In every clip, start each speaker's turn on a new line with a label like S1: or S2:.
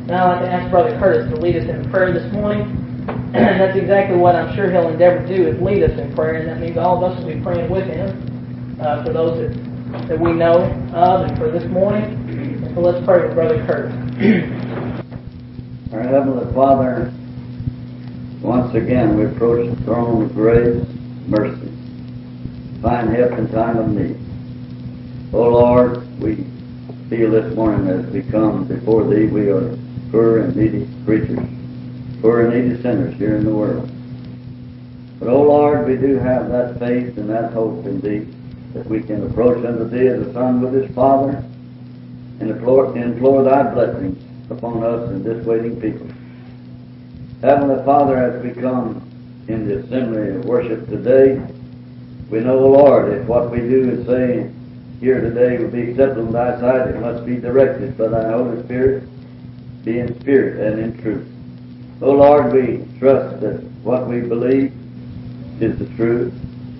S1: Now I'd like to ask Brother Curtis to lead us in prayer this morning. And that's exactly what I'm sure he'll endeavor to do, is lead us in prayer. And that means all of us will be praying with him for those that we know of and for this morning. And so let's pray with Brother Curtis.
S2: Our Heavenly Father, once again we approach the throne of grace, mercy, find help in time of need. O Lord, we feel this morning as we come before Thee, we are poor and needy creatures, poor and needy sinners here in the world. But, O Lord, we do have that faith and that hope in Thee, that we can approach unto Thee as a son with his father and implore Thy blessings upon us and this waiting people. Heavenly Father, as we come in the assembly of worship today, we know, O Lord, if what we do and say here today will be acceptable in Thy sight, it must be directed by Thy Holy Spirit, be in spirit and in truth. O Lord, we trust that what we believe is the truth.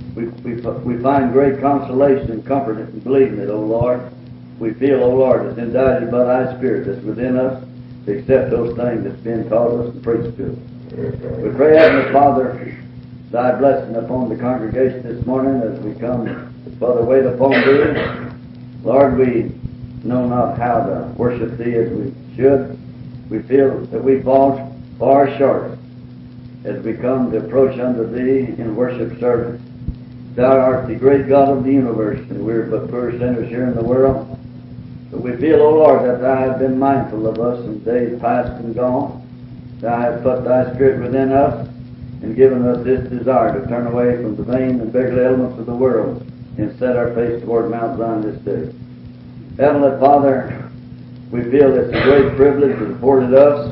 S2: We find great consolation and comfort in believing it, O Lord. We feel, O Lord, it's indicted by Thy Spirit that's within us to accept those things that's been taught us and preached to us. We pray, Heavenly Father, Thy blessing upon the congregation this morning as we come, Father, wait upon Thee. Lord, we know not how to worship Thee as we should. We feel that we fall far short as we come to approach unto Thee in worship service. Thou art the great God of the universe, and we're but poor sinners here in the world. But we feel, O Lord, that Thou hast been mindful of us in days past and gone. Thou hast put Thy Spirit within us and given us this desire to turn away from the vain and beggarly elements of the world and set our face toward Mount Zion this day. Heavenly Father, we feel it's a great privilege afforded us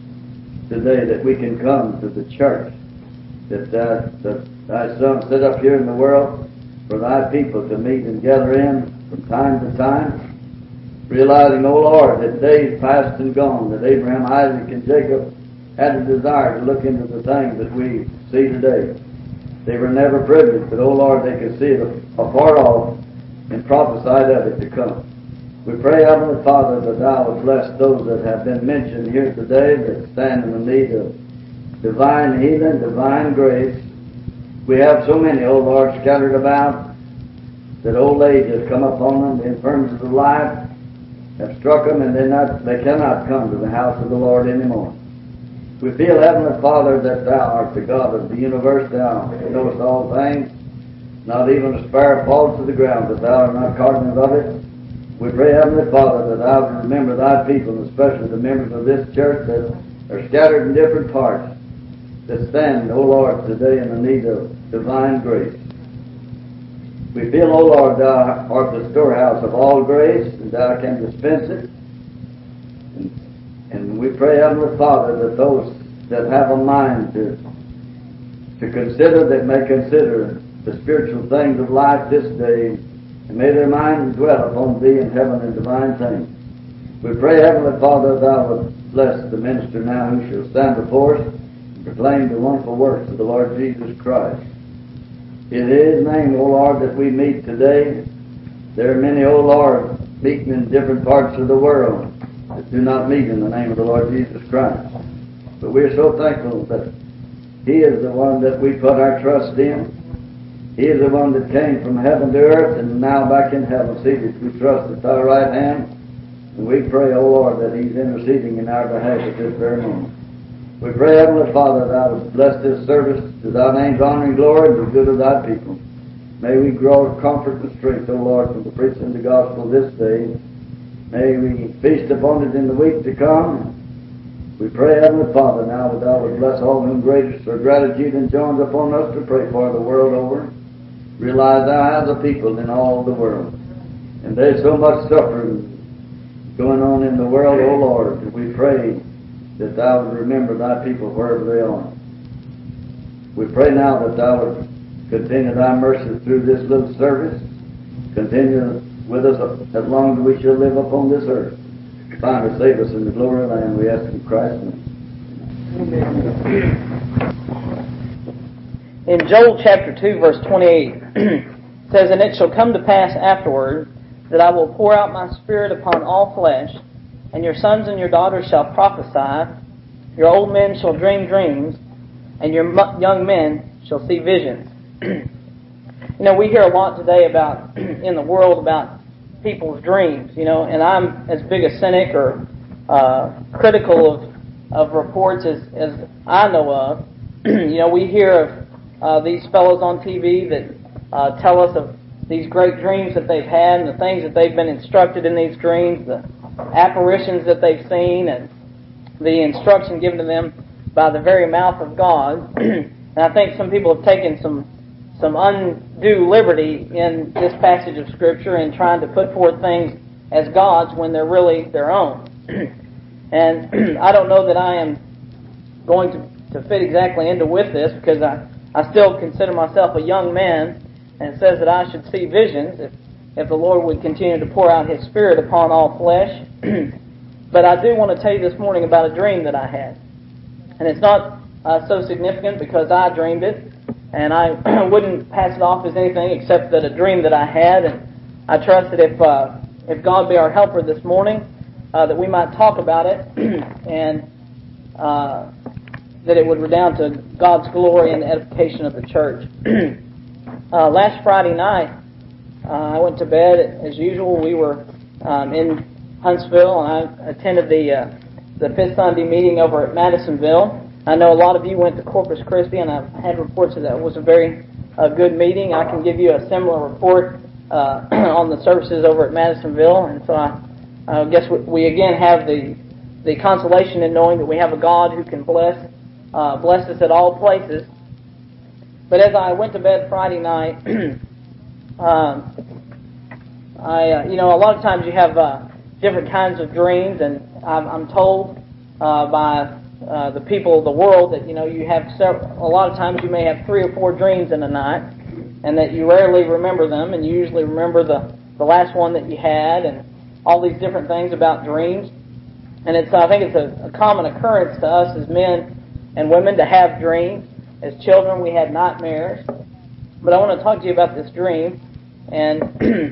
S2: today that we can come to the church that Thy Son set up here in the world for Thy people to meet and gather in from time to time, realizing, O Lord, that days past and gone, that Abraham, Isaac, and Jacob had a desire to look into the things that we see today. They were never privileged, but, O Lord, they could see it afar off and prophesied of it to come. We pray, Heavenly Father, that Thou would bless those that have been mentioned here today that stand in the need of divine healing, divine grace. We have so many, O Lord, scattered about, that old age has come upon them, the infirmities of life have struck them, and they cannot come to the house of the Lord anymore. We feel, Heavenly Father, that Thou art the God of the universe. Thou knowest all things, not even a sparrow falls to the ground, that Thou art not cognizant of it. We pray, Heavenly Father, that Thou would remember Thy people, and especially the members of this church that are scattered in different parts, that stand, O Lord, today in the need of divine grace. We feel, O Lord, Thou art the storehouse of all grace, and Thou can dispense it. And we pray, Heavenly Father, that those that have a mind to consider, that may consider the spiritual things of life this day, and may their minds dwell upon Thee in heaven and divine things. We pray, Heavenly Father, Thou would bless the minister now who shall stand before us and proclaim the wonderful works of the Lord Jesus Christ. In His name, O Lord, that we meet today. There are many, O Lord, meeting in different parts of the world that do not meet in the name of the Lord Jesus Christ. But we are so thankful that He is the one that we put our trust in. He is the one that came from heaven to earth and now back in heaven, seated. We trust at Thy right hand, and we pray, O Lord, that He's interceding in our behalf at this very moment. We pray, Heavenly Father, Thou would bless this service to Thy name's honor and glory and the good of Thy people. May we grow comfort and strength, O Lord, from the preaching of the gospel this day. May we feast upon it in the week to come. We pray, Heavenly Father, now that Thou would bless all whom greatest or gratitude enjoins upon us to pray for the world over. Realize Thou hast a people in all the world, and there's so much suffering going on in the world, O Lord, that we pray that Thou would remember Thy people wherever they are. We pray now that Thou would continue Thy mercy through this little service. Continue with us as long as we shall live upon this earth. Finally, save us in the glory of Thy name, we ask in Christ's name.
S1: In Joel chapter 2, verse 28, it says, "And it shall come to pass afterward that I will pour out my Spirit upon all flesh, and your sons and your daughters shall prophesy, your old men shall dream dreams, and your young men shall see visions. We hear a lot today about, in the world, about people's dreams, and I'm as big a cynic or critical of reports as I know of. We hear of these fellows on TV that tell us of these great dreams that they've had and the things that they've been instructed in these dreams, the apparitions that they've seen, and the instruction given to them by the very mouth of God. And I think some people have taken some undue liberty in this passage of Scripture in trying to put forth things as God's when they're really their own. And I don't know that I am going to fit exactly into with this, because I still consider myself a young man, and it says that I should see visions if the Lord would continue to pour out His Spirit upon all flesh. But I do want to tell you this morning about a dream that I had. And it's not so significant because I dreamed it, and I wouldn't pass it off as anything except that a dream that I had. And I trust that if God be our helper this morning, that we might talk about it, and that it would redound to God's glory and the edification of the church. Last Friday night, I went to bed as usual. We were in Huntsville, and I attended the Fifth Sunday meeting over at Madisonville. I know a lot of you went to Corpus Christi, and I've had reports that it was a very good meeting. I can give you a similar report on the services over at Madisonville, and so I guess we again have the consolation in knowing that we have a God who can bless us at all places. But as I went to bed Friday night, a lot of times you have different kinds of dreams, and I'm told by the people of the world that you have a lot of times you may have 3 or 4 dreams in a night, and that you rarely remember them, and you usually remember the last one that you had, and all these different things about dreams. And I think it's a common occurrence to us as men and women to have dreams. As children, we had nightmares. But I want to talk to you about this dream, and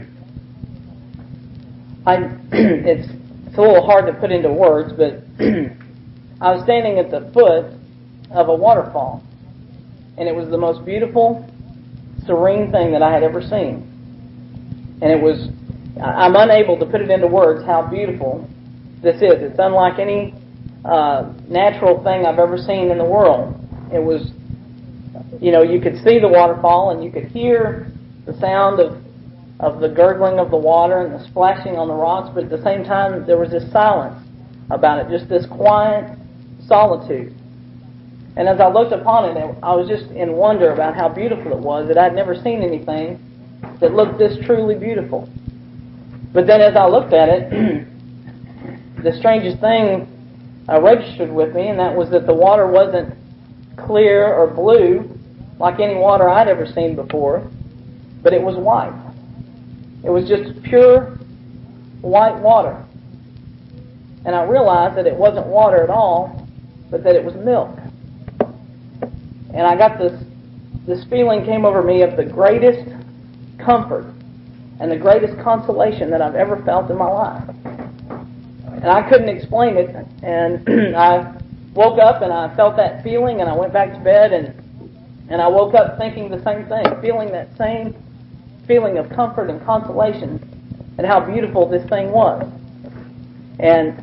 S1: it's a little hard to put into words, but I was standing at the foot of a waterfall, and it was the most beautiful, serene thing that I had ever seen. And I'm unable to put it into words how beautiful this is. It's unlike any natural thing I've ever seen in the world. It was, you could see the waterfall, and you could hear the sound of the gurgling of the water and the splashing on the rocks, but at the same time there was this silence about it, just this quiet solitude. And as I looked upon it, I was just in wonder about how beautiful it was, that I'd never seen anything that looked this truly beautiful. But then as I looked at it, the strangest thing registered with me, and that was that the water wasn't clear or blue like any water I'd ever seen before, but it was white. It was just pure white water. And I realized that it wasn't water at all, but that it was milk. And I got this feeling came over me of the greatest comfort and the greatest consolation that I've ever felt in my life. And I couldn't explain it, and I woke up and I felt that feeling, and I went back to bed, and I woke up thinking the same thing, feeling that same feeling of comfort and consolation and how beautiful this thing was. And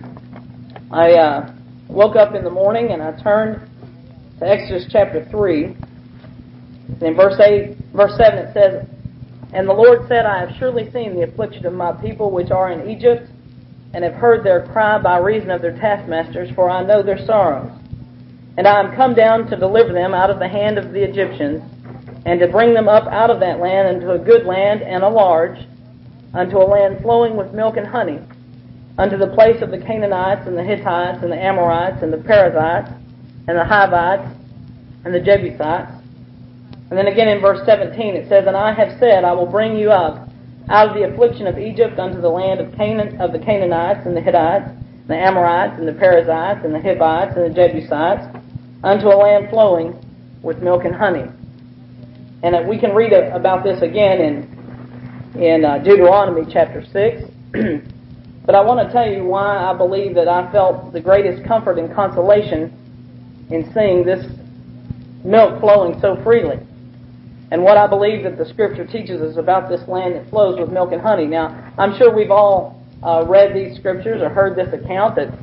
S1: I woke up in the morning and I turned to Exodus chapter 3. And in verse 7 it says, "And the Lord said, I have surely seen the affliction of my people which are in Egypt, and have heard their cry by reason of their taskmasters, for I know their sorrows. And I am come down to deliver them out of the hand of the Egyptians, and to bring them up out of that land into a good land and a large, unto a land flowing with milk and honey, unto the place of the Canaanites and the Hittites and the Amorites and the Perizzites and the Hivites and the Jebusites." And then again in verse 17 it says, "And I have said, I will bring you up out of the affliction of Egypt unto the land of Canaan, of the Canaanites and the Hittites, and the Amorites and the Perizzites and the Hivites and the Jebusites, unto a land flowing with milk and honey." And we can read about this again in Deuteronomy chapter 6. But I want to tell you why I believe that I felt the greatest comfort and consolation in seeing this milk flowing so freely, and what I believe that the Scripture teaches us about this land that flows with milk and honey. Now, I'm sure we've all read these Scriptures or heard this account that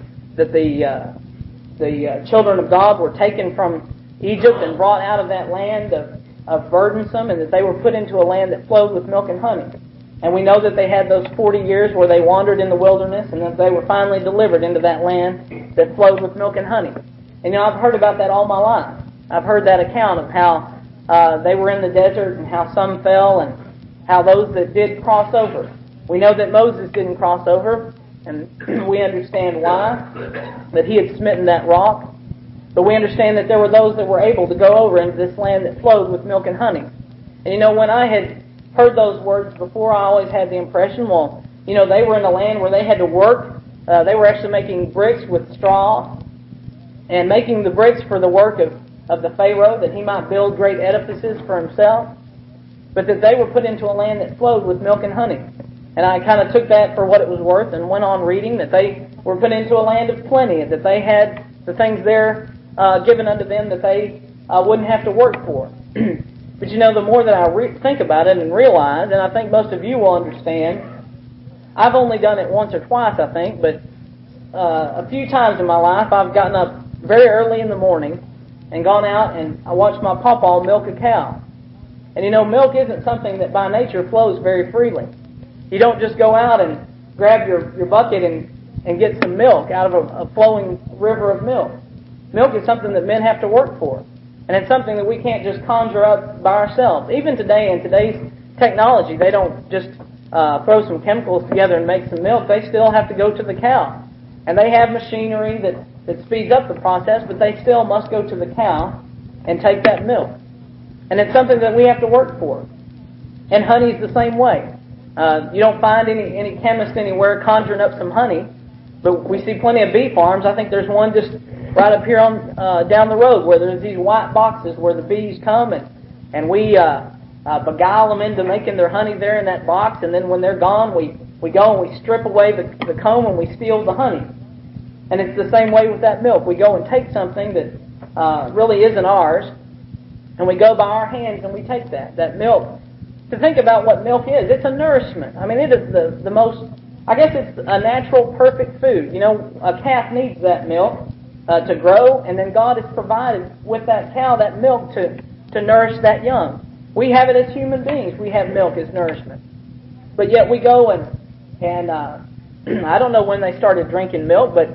S1: the children of God were taken from Egypt and brought out of that land of burdensome, and that they were put into a land that flowed with milk and honey. And we know that they had those 40 years where they wandered in the wilderness, and that they were finally delivered into that land that flowed with milk and honey. And I've heard about that all my life. I've heard that account of how they were in the desert and how some fell and how those that did cross over. We know that Moses didn't cross over, and we understand why, that he had smitten that rock. But we understand that there were those that were able to go over into this land that flowed with milk and honey. And when I had heard those words before, I always had the impression, they were in a land where they had to work. They were actually making bricks with straw and making the bricks for the work of the Pharaoh, that he might build great edifices for himself. But that they were put into a land that flowed with milk and honey. And I kind of took that for what it was worth and went on reading that they were put into a land of plenty, that they had the things there given unto them that they wouldn't have to work for. But the more that I think about it and realize, and I think most of you will understand, I've only done it once or twice, I think, but a few times in my life I've gotten up very early in the morning and gone out and I watched my pawpaw milk a cow. And milk isn't something that by nature flows very freely. You don't just go out and grab your bucket and get some milk out of a flowing river of milk. Milk is something that men have to work for. And it's something that we can't just conjure up by ourselves. Even today, in today's technology, they don't just throw some chemicals together and make some milk. They still have to go to the cow. And they have machinery that speeds up the process, but they still must go to the cow and take that milk. And it's something that we have to work for. And honey is the same way. You don't find any chemist anywhere conjuring up some honey, but we see plenty of bee farms. I think there's one just right up here on down the road where there's these white boxes where the bees come and we beguile them into making their honey there in that box, and then when they're gone, we go and we strip away the comb and we steal the honey. And it's the same way with that milk. We go and take something that really isn't ours, and we go by our hands and we take that milk. To think about what milk is, it's a nourishment. I mean, it is the most, I guess it's a natural, perfect food. A calf needs that milk to grow, and then God has provided with that cow that milk to nourish that young. We have it as human beings. We have milk as nourishment. But yet we go and I don't know when they started drinking milk, but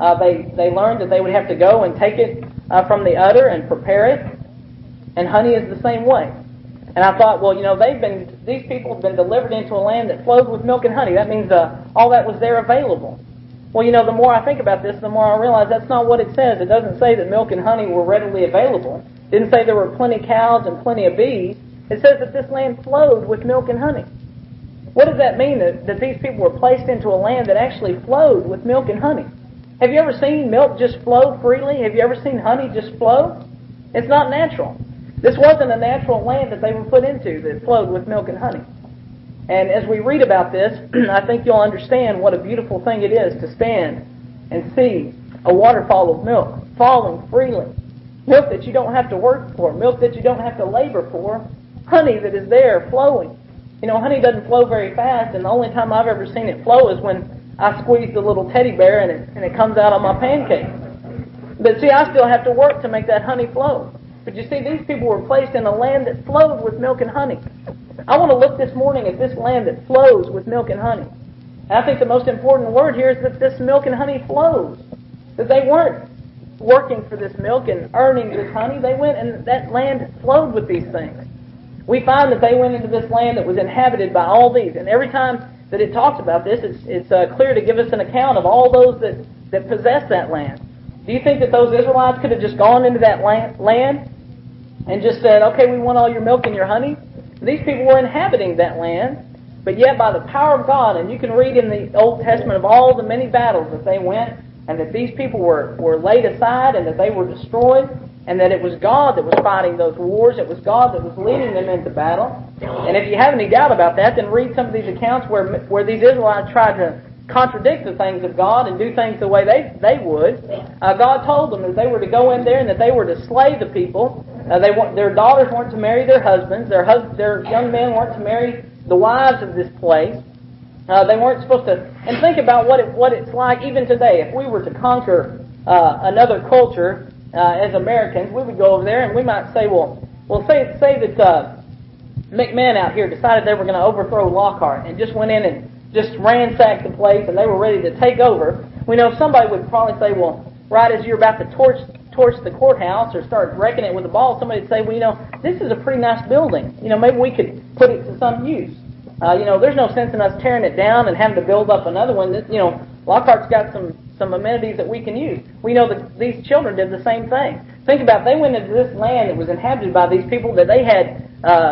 S1: they learned that they would have to go and take it from the udder and prepare it. And honey is the same way. And I thought, these people have been delivered into a land that flows with milk and honey. That means all that was there available. Well, the more I think about this, the more I realize that's not what it says. It doesn't say that milk and honey were readily available. It didn't say there were plenty of cows and plenty of bees. It says that this land flowed with milk and honey. What does that mean, that these people were placed into a land that actually flowed with milk and honey? Have you ever seen milk just flow freely? Have you ever seen honey just flow? It's not natural. This wasn't a natural land that they were put into that flowed with milk and honey. And as we read about this, I think you'll understand what a beautiful thing it is to stand and see a waterfall of milk falling freely. Milk that you don't have to work for, milk that you don't have to labor for, honey that is there flowing. Honey doesn't flow very fast, and the only time I've ever seen it flow is when I squeeze the little teddy bear and it comes out on my pancake. But see, I still have to work to make that honey flow. But you see, these people were placed in a land that flowed with milk and honey. I want to look this morning at this land that flows with milk and honey. And I think the most important word here is that this milk and honey flows. That they weren't working for this milk and earning this honey. They went and that land flowed with these things. We find that they went into this land that was inhabited by all these. And every time that it talks about this, it's clear to give us an account of all those that possess that land. Do you think that those Israelites could have just gone into that land and just said, okay, we want all your milk and your honey? These people were inhabiting that land, but yet by the power of God, and you can read in the Old Testament of all the many battles that they went, and that these people were laid aside, and that they were destroyed, and that it was God that was fighting those wars. It was God that was leading them into battle. And if you have any doubt about that, then read some of these accounts where these Israelites tried to contradict the things of God and do things the way they would. God told them that they were to go in there and that they were to slay the people. Their daughters weren't to marry their husbands. Their young men weren't to marry the wives of this place. They weren't supposed to. And think about what it's like even today. If we were to conquer another culture as Americans, we would go over there and we might say, say that McMahon out here decided they were going to overthrow Lockhart and just went in and just ransacked the place and they were ready to take over. We know somebody would probably say, right as you're about to torch the courthouse or start wrecking it with a ball, somebody would say, this is a pretty nice building. Maybe we could put it to some use. There's no sense in us tearing it down and having to build up another one. Lockhart's got some amenities that we can use. We know that these children did the same thing. Think about it. They went into this land that was inhabited by these people that they had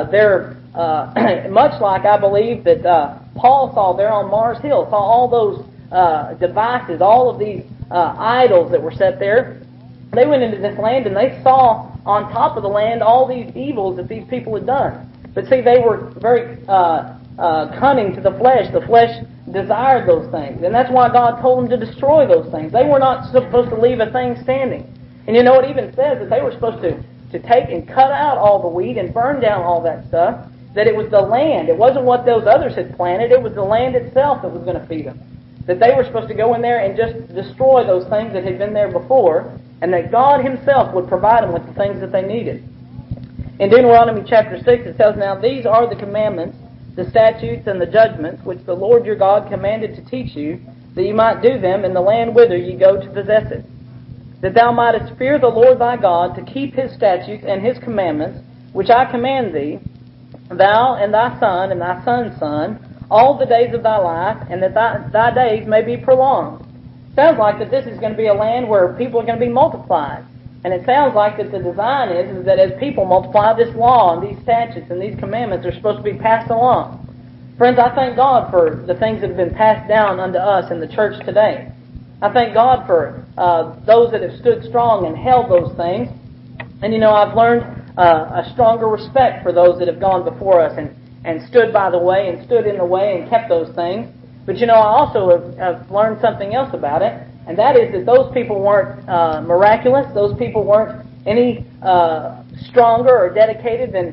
S1: much like I believe that Paul saw there on Mars Hill, saw all those devices, all of these idols that were set there. They went into this land and they saw on top of the land all these evils that these people had done. But see, they were very cunning to the flesh. The flesh desired those things. And that's why God told them to destroy those things. They were not supposed to leave a thing standing. And it even says that they were supposed to take and cut out all the wheat and burn down all that stuff, that it was the land. It wasn't what those others had planted. It was the land itself that was going to feed them. That they were supposed to go in there and just destroy those things that had been there before, and that God Himself would provide them with the things that they needed. In Deuteronomy chapter 6 it says, "Now these are the commandments, the statutes, and the judgments, which the Lord your God commanded to teach you, that you might do them in the land whither ye go to possess it. That thou mightest fear the Lord thy God, to keep His statutes and His commandments, which I command thee, thou and thy son and thy son's son, all the days of thy life, and that thy days may be prolonged." Sounds like that this is going to be a land where people are going to be multiplied. And it sounds like that the design is that as people multiply, this law and these statutes and these commandments are supposed to be passed along. Friends, I thank God for the things that have been passed down unto us in the church today. I thank God for those that have stood strong and held those things. And I've learned a stronger respect for those that have gone before us and stood by the way and stood in the way and kept those things. But I also have learned something else about it, and that is that those people weren't miraculous. Those people weren't any stronger or dedicated than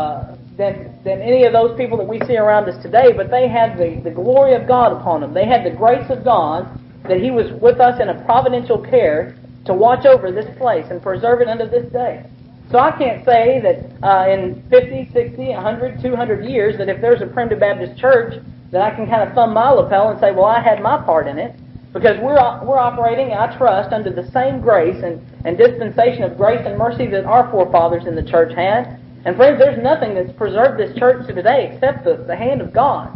S1: any of those people that we see around us today. But they had the glory of God upon them. They had the grace of God, that He was with us in a providential care to watch over this place and preserve it unto this day. So I can't say that in 50, 60, 100, 200 years that if there's a Primitive Baptist church that I can kind of thumb my lapel and say, I had my part in it, because we're operating, I trust, under the same grace and dispensation of grace and mercy that our forefathers in the church had. And friends, there's nothing that's preserved this church to today except the hand of God.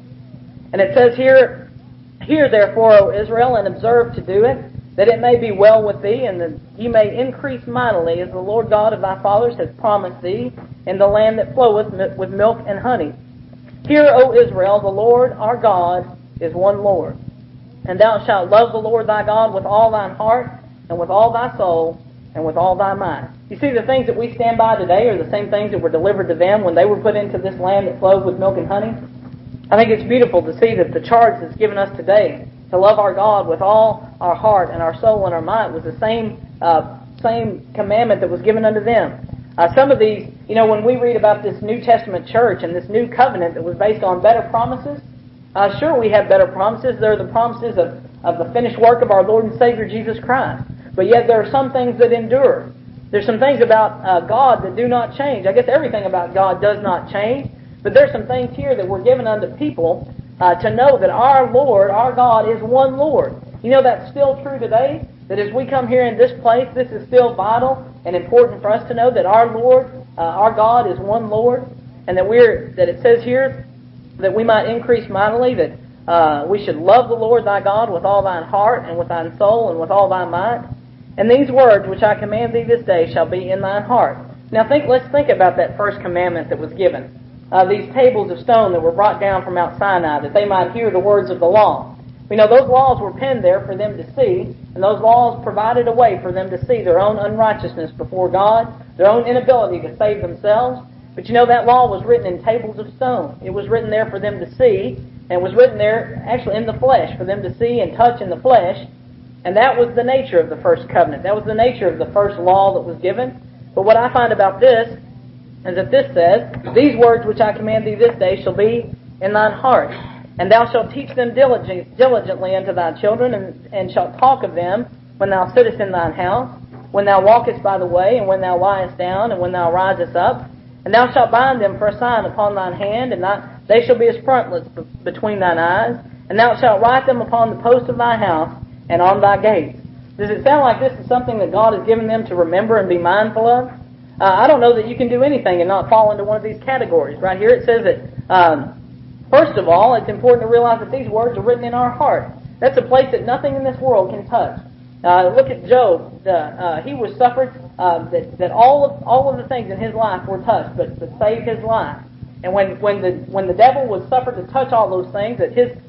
S1: And it says here, "Hear therefore, O Israel, and observe to do it, that it may be well with thee, and that ye may increase mightily, as the Lord God of thy fathers hath promised thee, in the land that floweth with milk and honey. Hear, O Israel, the Lord our God is one Lord. And thou shalt love the Lord thy God with all thine heart, and with all thy soul, and with all thy mind." You see, the things that we stand by today are the same things that were delivered to them when they were put into this land that flows with milk and honey. I think it's beautiful to see that the charge that's given us today to love our God with all our heart and our soul and our mind was the same commandment that was given unto them. Some of these, when we read about this New Testament church and this new covenant that was based on better promises, sure, we have better promises. They're the promises of the finished work of our Lord and Savior Jesus Christ. But yet there are some things that endure. There's some things about God that do not change. I guess everything about God does not change. But there's some things here that were given unto people to know that our Lord, our God, is one Lord. That's still true today. That as we come here in this place, this is still vital and important for us to know that our Lord, our God, is one Lord. And that it says here that we might increase mightily, that we should love the Lord thy God with all thine heart and with thine soul and with all thy might. And these words which I command thee this day shall be in thine heart. Now let's think about that first commandment that was given. These tables of stone that were brought down from Mount Sinai, that they might hear the words of the law. We know those laws were penned there for them to see, and those laws provided a way for them to see their own unrighteousness before God, their own inability to save themselves. But that law was written in tables of stone. It was written there for them to see, And it was written there actually in the flesh for them to see and touch in the flesh. And that was the nature of the first covenant. That was the nature of the first law that was given. But what I find about this is that this says, "These words which I command thee this day shall be in thine heart. And thou shalt teach them diligently unto thy children, and shalt talk of them when thou sittest in thine house, when thou walkest by the way, and when thou liest down, and when thou risest up. And thou shalt bind them for a sign upon thine hand, and they shall be as frontlets between thine eyes. And thou shalt write them upon the posts of thy house and on thy gates." Does it sound like this is something that God has given them to remember and be mindful of? I don't know that you can do anything and not fall into one of these categories. Right here it says that, first of all, it's important to realize that these words are written in our heart. That's a place that nothing in this world can touch. Look at Job. He was suffered that all of the things in his life were touched, but saved his life. And when the devil was suffered to touch all those things, that his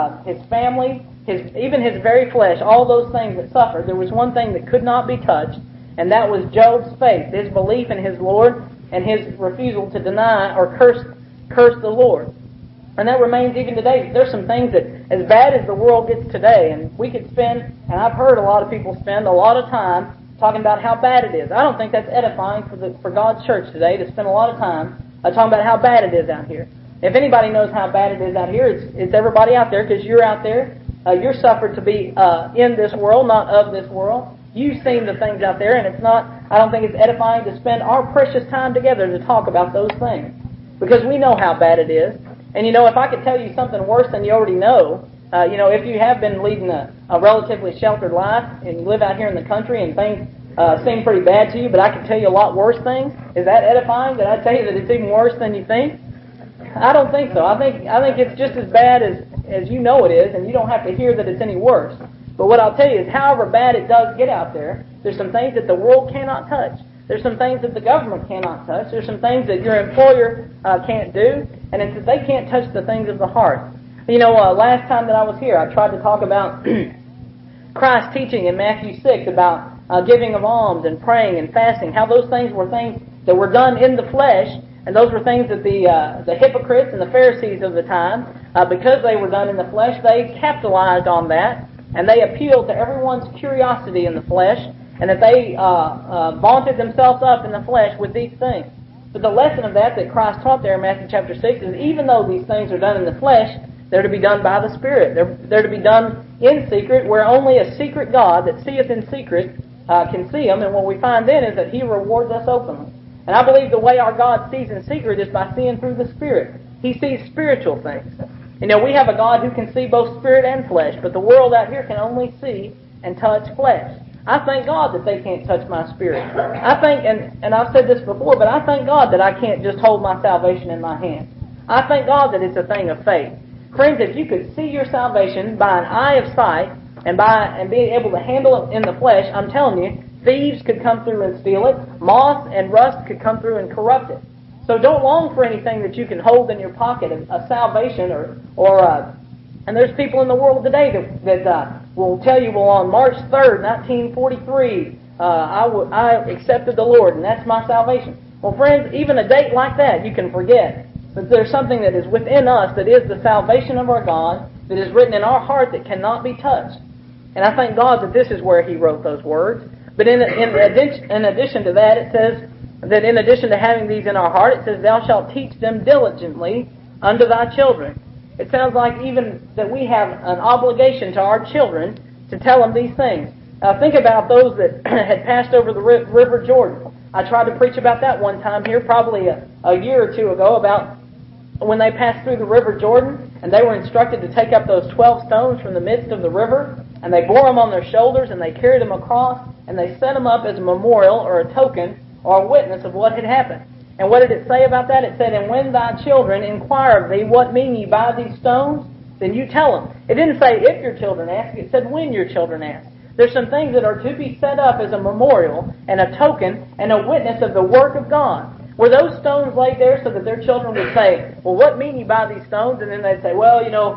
S1: family, even his very flesh, all those things that suffered, there was one thing that could not be touched, and that was Job's faith, his belief in his Lord, and his refusal to deny or curse the Lord. And that remains even today. There's some things that, as bad as the world gets today, and we could spend, and I've heard a lot of people spend a lot of time talking about how bad it is. I don't think that's edifying for God's church today to spend a lot of time talking about how bad it is out here. If anybody knows how bad it is out here, it's everybody out there, because you're out there. You're suffered to be in this world, not of this world. You've seen the things out there, and I don't think it's edifying to spend our precious time together to talk about those things, because we know how bad it is. And if I could tell you something worse than you already know, if you have been leading a relatively sheltered life and you live out here in the country and things seem pretty bad to you, but I could tell you a lot worse things, is that edifying? Did I tell you that it's even worse than you think? I don't think so. I think it's just as bad as you know it is, and you don't have to hear that it's any worse. But what I'll tell you is, however bad it does get out there, there's some things that the world cannot touch. There's some things that the government cannot touch. There's some things that your employer can't do, and it's that they can't touch the things of the heart. Last time that I was here, I tried to talk about Christ's teaching in Matthew 6 about giving of alms and praying and fasting, how those things were things that were done in the flesh, and those were things that the hypocrites and the Pharisees of the time, because they were done in the flesh, they capitalized on that, and they appealed to everyone's curiosity in the flesh, and that they vaunted themselves up in the flesh with these things. But the lesson of that Christ taught there in Matthew chapter 6 is, even though these things are done in the flesh, they're to be done by the Spirit. They're to be done in secret, where only a secret God that seeth in secret can see them. And what we find then is that He rewards us openly. And I believe the way our God sees in secret is by seeing through the Spirit. He sees spiritual things. We have a God who can see both spirit and flesh, but the world out here can only see and touch flesh. I thank God that they can't touch my spirit. I think, and I've said this before, but I thank God that I can't just hold my salvation in my hand. I thank God that it's a thing of faith. Friends, if you could see your salvation by an eye of sight and being able to handle it in the flesh, I'm telling you, thieves could come through and steal it. Moth and rust could come through and corrupt it. So don't long for anything that you can hold in your pocket, a salvation and there's people in the world today that will tell you, well, on March 3rd, 1943, I accepted the Lord, and that's my salvation. Well, friends, even a date like that you can forget. But there's something that is within us that is the salvation of our God, that is written in our heart that cannot be touched. And I thank God that this is where He wrote those words. But in addition to that, it says that in addition to having these in our heart, it says, "Thou shalt teach them diligently unto thy children." It sounds like even that we have an obligation to our children to tell them these things. Think about those that had passed over the River Jordan. I tried to preach about that one time here, probably a year or two ago, about when they passed through the River Jordan, and they were instructed to take up those 12 stones from the midst of the river, and they bore them on their shoulders, and they carried them across, and they set them up as a memorial or a token or a witness of what had happened. And what did it say about that? It said, "And when thy children inquire of thee, what mean ye by these stones? Then you tell them." It didn't say if your children ask, it said when your children ask. There's some things that are to be set up as a memorial and a token and a witness of the work of God. Were those stones laid there so that their children would say, "Well, what mean you by these stones?" And then they'd say, "Well,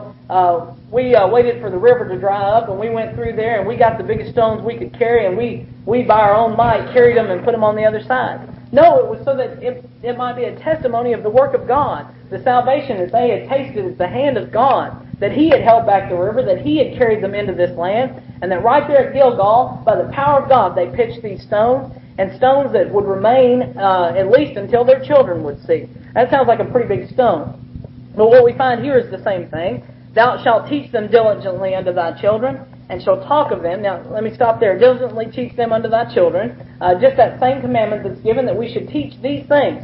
S1: we waited for the river to dry up, and we went through there, and we got the biggest stones we could carry, and we by our own might carried them and put them on the other side." No, it was so that it might be a testimony of the work of God. the salvation that they had tasted at the hand of God, that He had held back the river, that He had carried them into this land, and that right there at Gilgal, by the power of God, they pitched these stones, and stones that would remain at least until their children would see. That sounds like a pretty big stone. But what we find here is the same thing. Thou shalt teach them diligently unto thy children, and shall talk of them. Now, let me stop there. Diligently teach them unto thy children. Just that same commandment that's given, that we should teach these things.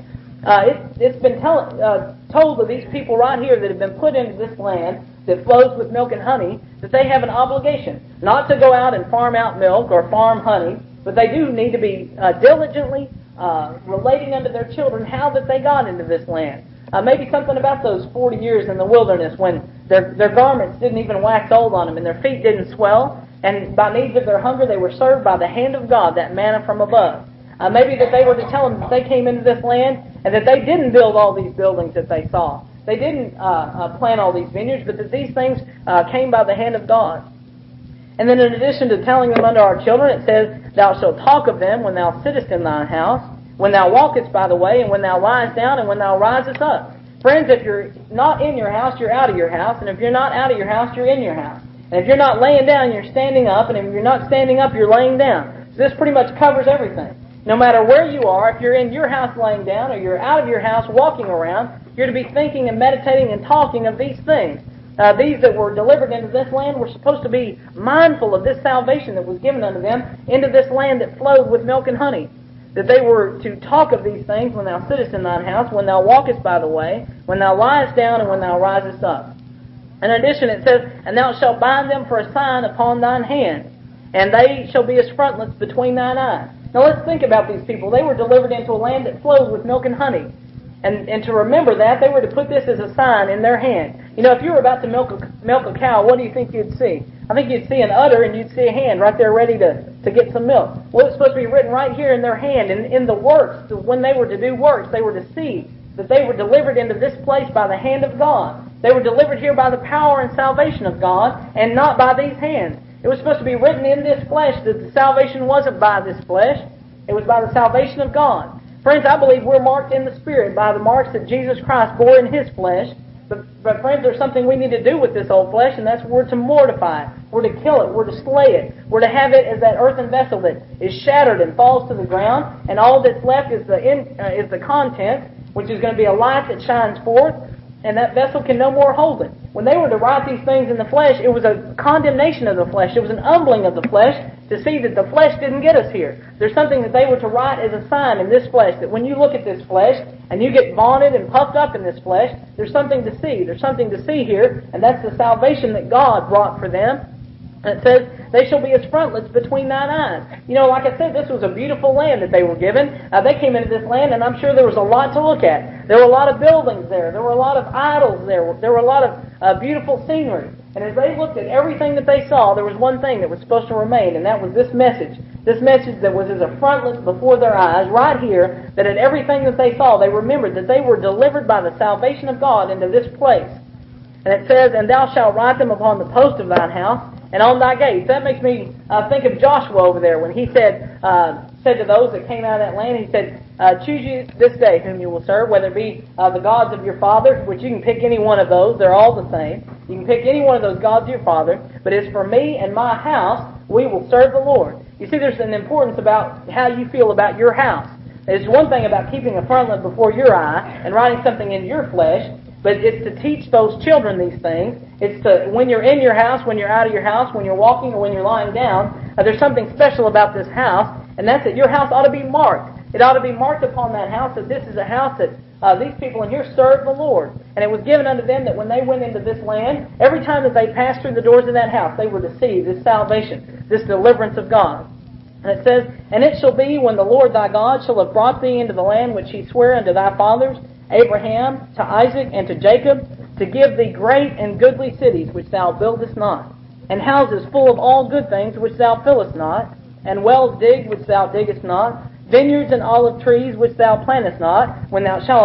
S1: It's been told to these people right here that have been put into this land that flows with milk and honey, that they have an obligation not to go out and farm out milk or farm honey, but they do need to be diligently relating unto their children how that they got into this land. Maybe something about those 40 years in the wilderness when their garments didn't even wax old on them and their feet didn't swell, and by needs of their hunger they were served by the hand of God, that manna from above. Maybe that they were to tell them that they came into this land and that they didn't build all these buildings that they saw. They didn't plant all these vineyards, but that these things came by the hand of God. And then in addition to telling them unto our children, it says, Thou shalt talk of them when thou sittest in thine house, when thou walkest by the way, and when thou liest down, and when thou risest up. Friends, if you're not in your house, you're out of your house. And if you're not out of your house, you're in your house. And if you're not laying down, you're standing up. And if you're not standing up, you're laying down. So this pretty much covers everything. No matter where you are, if you're in your house laying down or you're out of your house walking around, you're to be thinking and meditating and talking of these things. These that were delivered into this land were supposed to be mindful of this salvation that was given unto them into this land that flowed with milk and honey. That they were to talk of these things when thou sittest in thine house, when thou walkest by the way, when thou liest down, and when thou risest up. In addition, it says, And thou shalt bind them for a sign upon thine hand, and they shall be as frontlets between thine eyes. Now let's think about these people. They were delivered into a land that flows with milk and honey. And to remember that, they were to put this as a sign in their hand. You know, if you were about to milk a cow, what do you think you'd see? I think you'd see an udder and you'd see a hand right there ready to get some milk. Well, it's supposed to be written right here in their hand. And in the works, when they were to do works, they were to see that they were delivered into this place by the hand of God. They were delivered here by the power and salvation of God, and not by these hands. It was supposed to be written in this flesh that the salvation wasn't by this flesh. It was by the salvation of God. Friends, I believe we're marked in the Spirit by the marks that Jesus Christ bore in His flesh. But friends, there's something we need to do with this old flesh, and that's we're to mortify it. We're to kill it. We're to slay it. We're to have it as that earthen vessel that is shattered and falls to the ground, and all that's left is the content, which is going to be a light that shines forth, and that vessel can no more hold it. When they were to write these things in the flesh, it was a condemnation of the flesh. It was an humbling of the flesh to see that the flesh didn't get us here. There's something that they were to write as a sign in this flesh, that when you look at this flesh and you get vaunted and puffed up in this flesh, there's something to see. There's something to see here, and that's the salvation that God brought for them. And it says, They shall be as frontlets between thine eyes. You know, like I said, this was a beautiful land that they were given. They came into this land, and I'm sure there was a lot to look at. There were a lot of buildings there. There were a lot of idols there. There were a lot of beautiful scenery. And as they looked at everything that they saw, there was one thing that was supposed to remain, and that was this message. This message that was as a frontlet before their eyes, right here, that in everything that they saw, they remembered that they were delivered by the salvation of God into this place. And it says, And thou shalt write them upon the post of thine house, and on thy gates. That makes me think of Joshua over there when he said to those that came out of that land, he said, Choose you this day whom you will serve, whether it be the gods of your fathers, which you can pick any one of those. They're all the same. You can pick any one of those gods of your father. But as for me and my house, we will serve the Lord. You see, there's an importance about how you feel about your house. There's one thing about keeping a frontlet before your eye and writing something in your flesh, but it's to teach those children these things. It's to, when you're in your house, when you're out of your house, when you're walking or when you're lying down, there's something special about this house, and that's that your house ought to be marked. It ought to be marked upon that house that this is a house that these people in here serve the Lord. And it was given unto them that when they went into this land, every time that they passed through the doors of that house, they were to see this salvation, this deliverance of God. And it says, And it shall be when the Lord thy God shall have brought thee into the land which he sware unto thy fathers, Abraham, to Isaac, and to Jacob, to give thee great and goodly cities which thou buildest not, and houses full of all good things which thou fillest not, and wells digged which thou diggest not, vineyards and olive trees which thou plantest not, when thou shalt.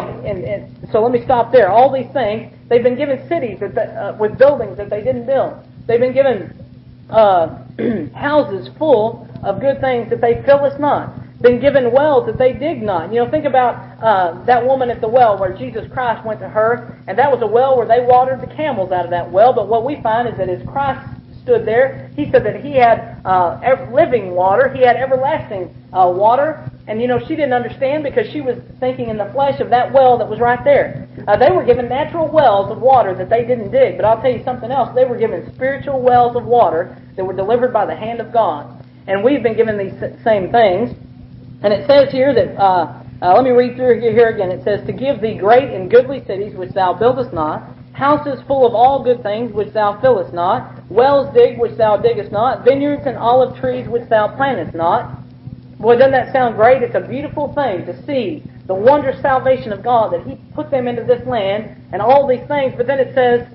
S1: So let me stop there. All these things, they've been given cities with buildings that they didn't build. They've been given houses full of good things that they fillest not. been given wells that they dig not. You know, think about that woman at the well where Jesus Christ went to her, and that was a well where they watered the camels out of that well. But what we find is that as Christ stood there, he said that he had living water, he had everlasting water. And you know, she didn't understand because she was thinking in the flesh of that well that was right there. They were given natural wells of water that they didn't dig. But I'll tell you something else. They were given spiritual wells of water that were delivered by the hand of God. And we've been given these same things. And it says here that, let me read through here again. It says, to give thee great and goodly cities which thou buildest not, houses full of all good things which thou fillest not, wells digged which thou diggest not, vineyards and olive trees which thou plantest not. Boy, doesn't that sound great? It's a beautiful thing to see the wondrous salvation of God, that He put them into this land and all these things. But then it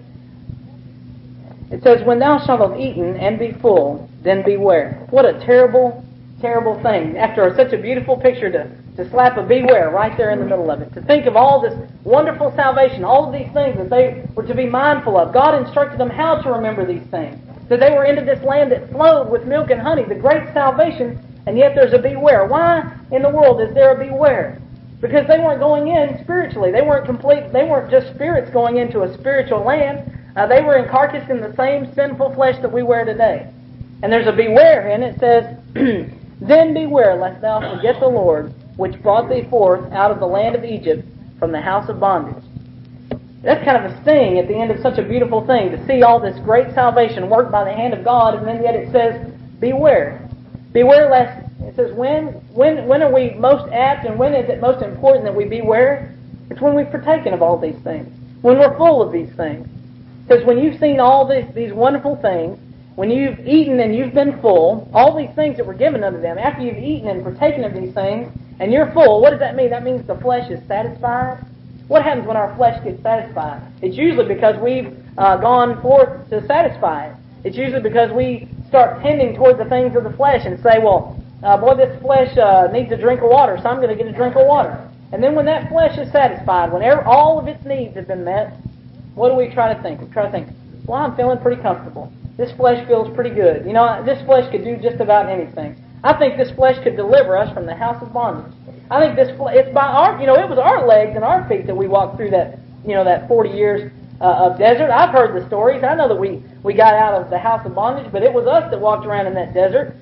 S1: says, when thou shalt have eaten and be full, then beware. What a terrible, terrible thing. After such a beautiful picture to slap a beware right there in the middle of it. To think of all this wonderful salvation, all of these things that they were to be mindful of. God instructed them how to remember these things. That they were into this land that flowed with milk and honey, the great salvation. And yet there's a beware. Why in the world is there a beware? Because they weren't going in spiritually. They weren't complete. They weren't just spirits going into a spiritual land. They were encarcassed in the same sinful flesh that we wear today. And there's a beware, and it says, then beware lest thou forget the Lord, which brought thee forth out of the land of Egypt from the house of bondage. That's kind of a sting at the end of such a beautiful thing, to see all this great salvation worked by the hand of God, and then yet it says, beware. Beware lest, it says, when are we most apt and when is it most important that we beware? It's when we've partaken of all these things. When we're full of these things. Because when you've seen all these wonderful things, when you've eaten and you've been full, all these things that were given unto them, after you've eaten and partaken of these things, and you're full, what does that mean? That means the flesh is satisfied. What happens when our flesh gets satisfied? It's usually because we've gone forth to satisfy it. It's usually because we start tending toward the things of the flesh and say, well, boy, this flesh needs a drink of water, so I'm going to get a drink of water. And then when that flesh is satisfied, when all of its needs have been met, what do we try to think? We try to think, well, I'm feeling pretty comfortable. This flesh feels pretty good. You know, this flesh could do just about anything. I think this flesh could deliver us from the house of bondage. I think it's by our, it was our legs and our feet that we walked through that, that 40 years of desert. I've heard the stories. I know that we got out of the house of bondage, but it was us that walked around in that desert.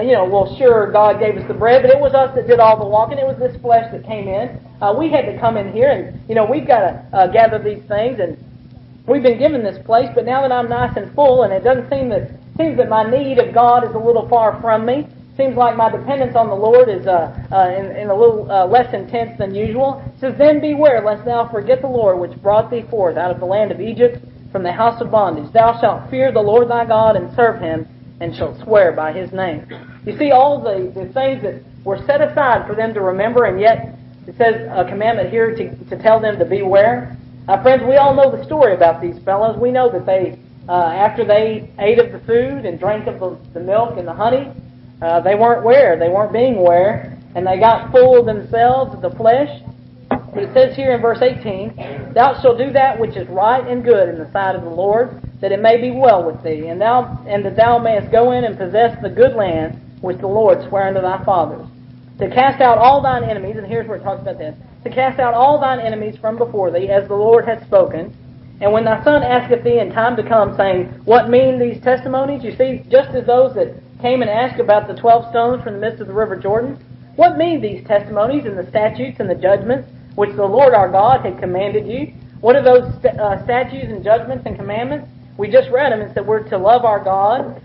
S1: Sure, God gave us the bread, but it was us that did all the walking. It was this flesh that came in. We had to come in here, and, we've got to gather these things, and we've been given this place, but now that I'm nice and full, and it doesn't seems that my need of God is a little far from me. Seems like my dependence on the Lord is in a little less intense than usual. It says, then beware, lest thou forget the Lord, which brought thee forth out of the land of Egypt from the house of bondage. Thou shalt fear the Lord thy God, and serve Him, and shalt swear by His name. You see, all the things that were set aside for them to remember, and yet it says a commandment here to tell them to beware. Friends, we all know the story about these fellows. We know that they, after they ate of the food and drank of the milk and the honey, they weren't being aware, and they got full of themselves, of the flesh. But it says here in verse 18, thou shalt do that which is right and good in the sight of the Lord, that it may be well with thee, and that thou mayest go in and possess the good land which the Lord sware unto thy fathers. To cast out all thine enemies, and here's where it talks about this, to cast out all thine enemies from before thee, as the Lord hath spoken. And when thy son asketh thee in time to come, saying, what mean these testimonies? You see, just as those that came and asked about the 12 stones from the midst of the river Jordan, what mean these testimonies and the statutes and the judgments which the Lord our God had commanded you? What are those statutes and judgments and commandments? We just read them. It said we're to love our God,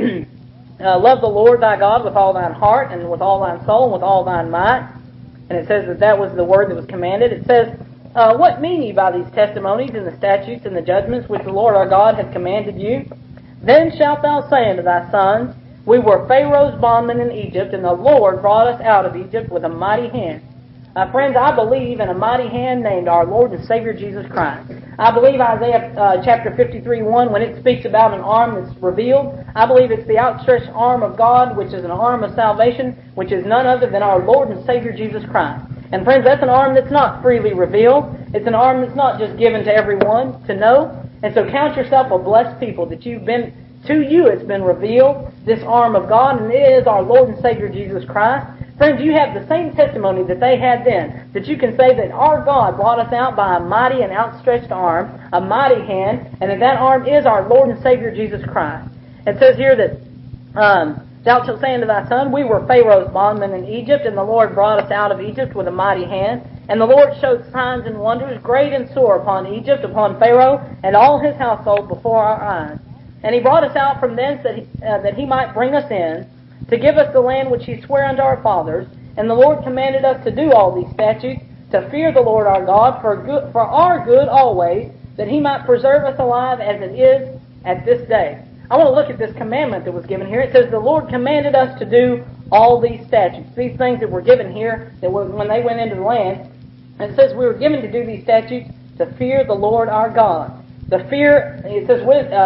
S1: love the Lord thy God with all thine heart and with all thine soul and with all thine might. And it says that was the word that was commanded. It says, what mean ye by these testimonies and the statutes and the judgments which the Lord our God hath commanded you? Then shalt thou say unto thy sons, we were Pharaoh's bondmen in Egypt, and the Lord brought us out of Egypt with a mighty hand. Friends, I believe in a mighty hand named our Lord and Savior Jesus Christ. I believe Isaiah chapter 53:1, when it speaks about an arm that's revealed, I believe it's the outstretched arm of God, which is an arm of salvation, which is none other than our Lord and Savior Jesus Christ. And friends, that's an arm that's not freely revealed. It's an arm that's not just given to everyone to know. And so count yourself a blessed people that to you it's been revealed, this arm of God, and it is our Lord and Savior Jesus Christ. Friends, you have the same testimony that they had then, that you can say that our God brought us out by a mighty and outstretched arm, a mighty hand, and that arm is our Lord and Savior Jesus Christ. It says here that thou shalt say unto thy son, we were Pharaoh's bondmen in Egypt, and the Lord brought us out of Egypt with a mighty hand. And the Lord showed signs and wonders great and sore upon Egypt, upon Pharaoh, and all his household before our eyes. And he brought us out from thence that he might bring us in, to give us the land which he sware unto our fathers. And the Lord commanded us to do all these statutes, to fear the Lord our God for our good always, that he might preserve us alive as it is at this day. I want to look at this commandment that was given here. It says the Lord commanded us to do all these statutes, these things that were given here, that was when they went into the land. And it says we were given to do these statutes to fear the Lord our God. The fear, it says,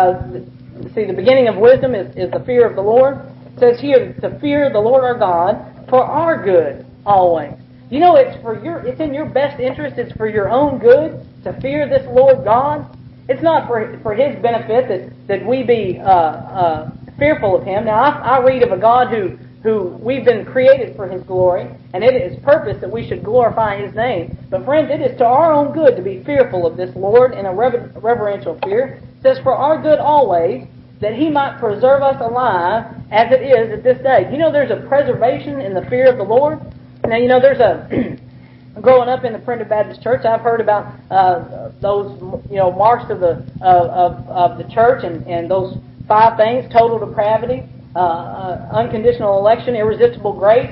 S1: the beginning of wisdom is the fear of the Lord. It says here to fear the Lord our God for our good always. You know, it's in your best interest. It's for your own good to fear this Lord God. It's not for his benefit that we be fearful of him. Now, I read of a God who we've been created for his glory, and it is purpose that we should glorify his name. But friends, it is to our own good to be fearful of this Lord in a reverential fear. It says, for our good always, that he might preserve us alive as it is at this day. You know, there's a preservation in the fear of the Lord. Now, you know, there's growing up in the Primitive Baptist Church, I've heard about those, you know, marks of the church and those 5 things: total depravity, unconditional election, irresistible grace,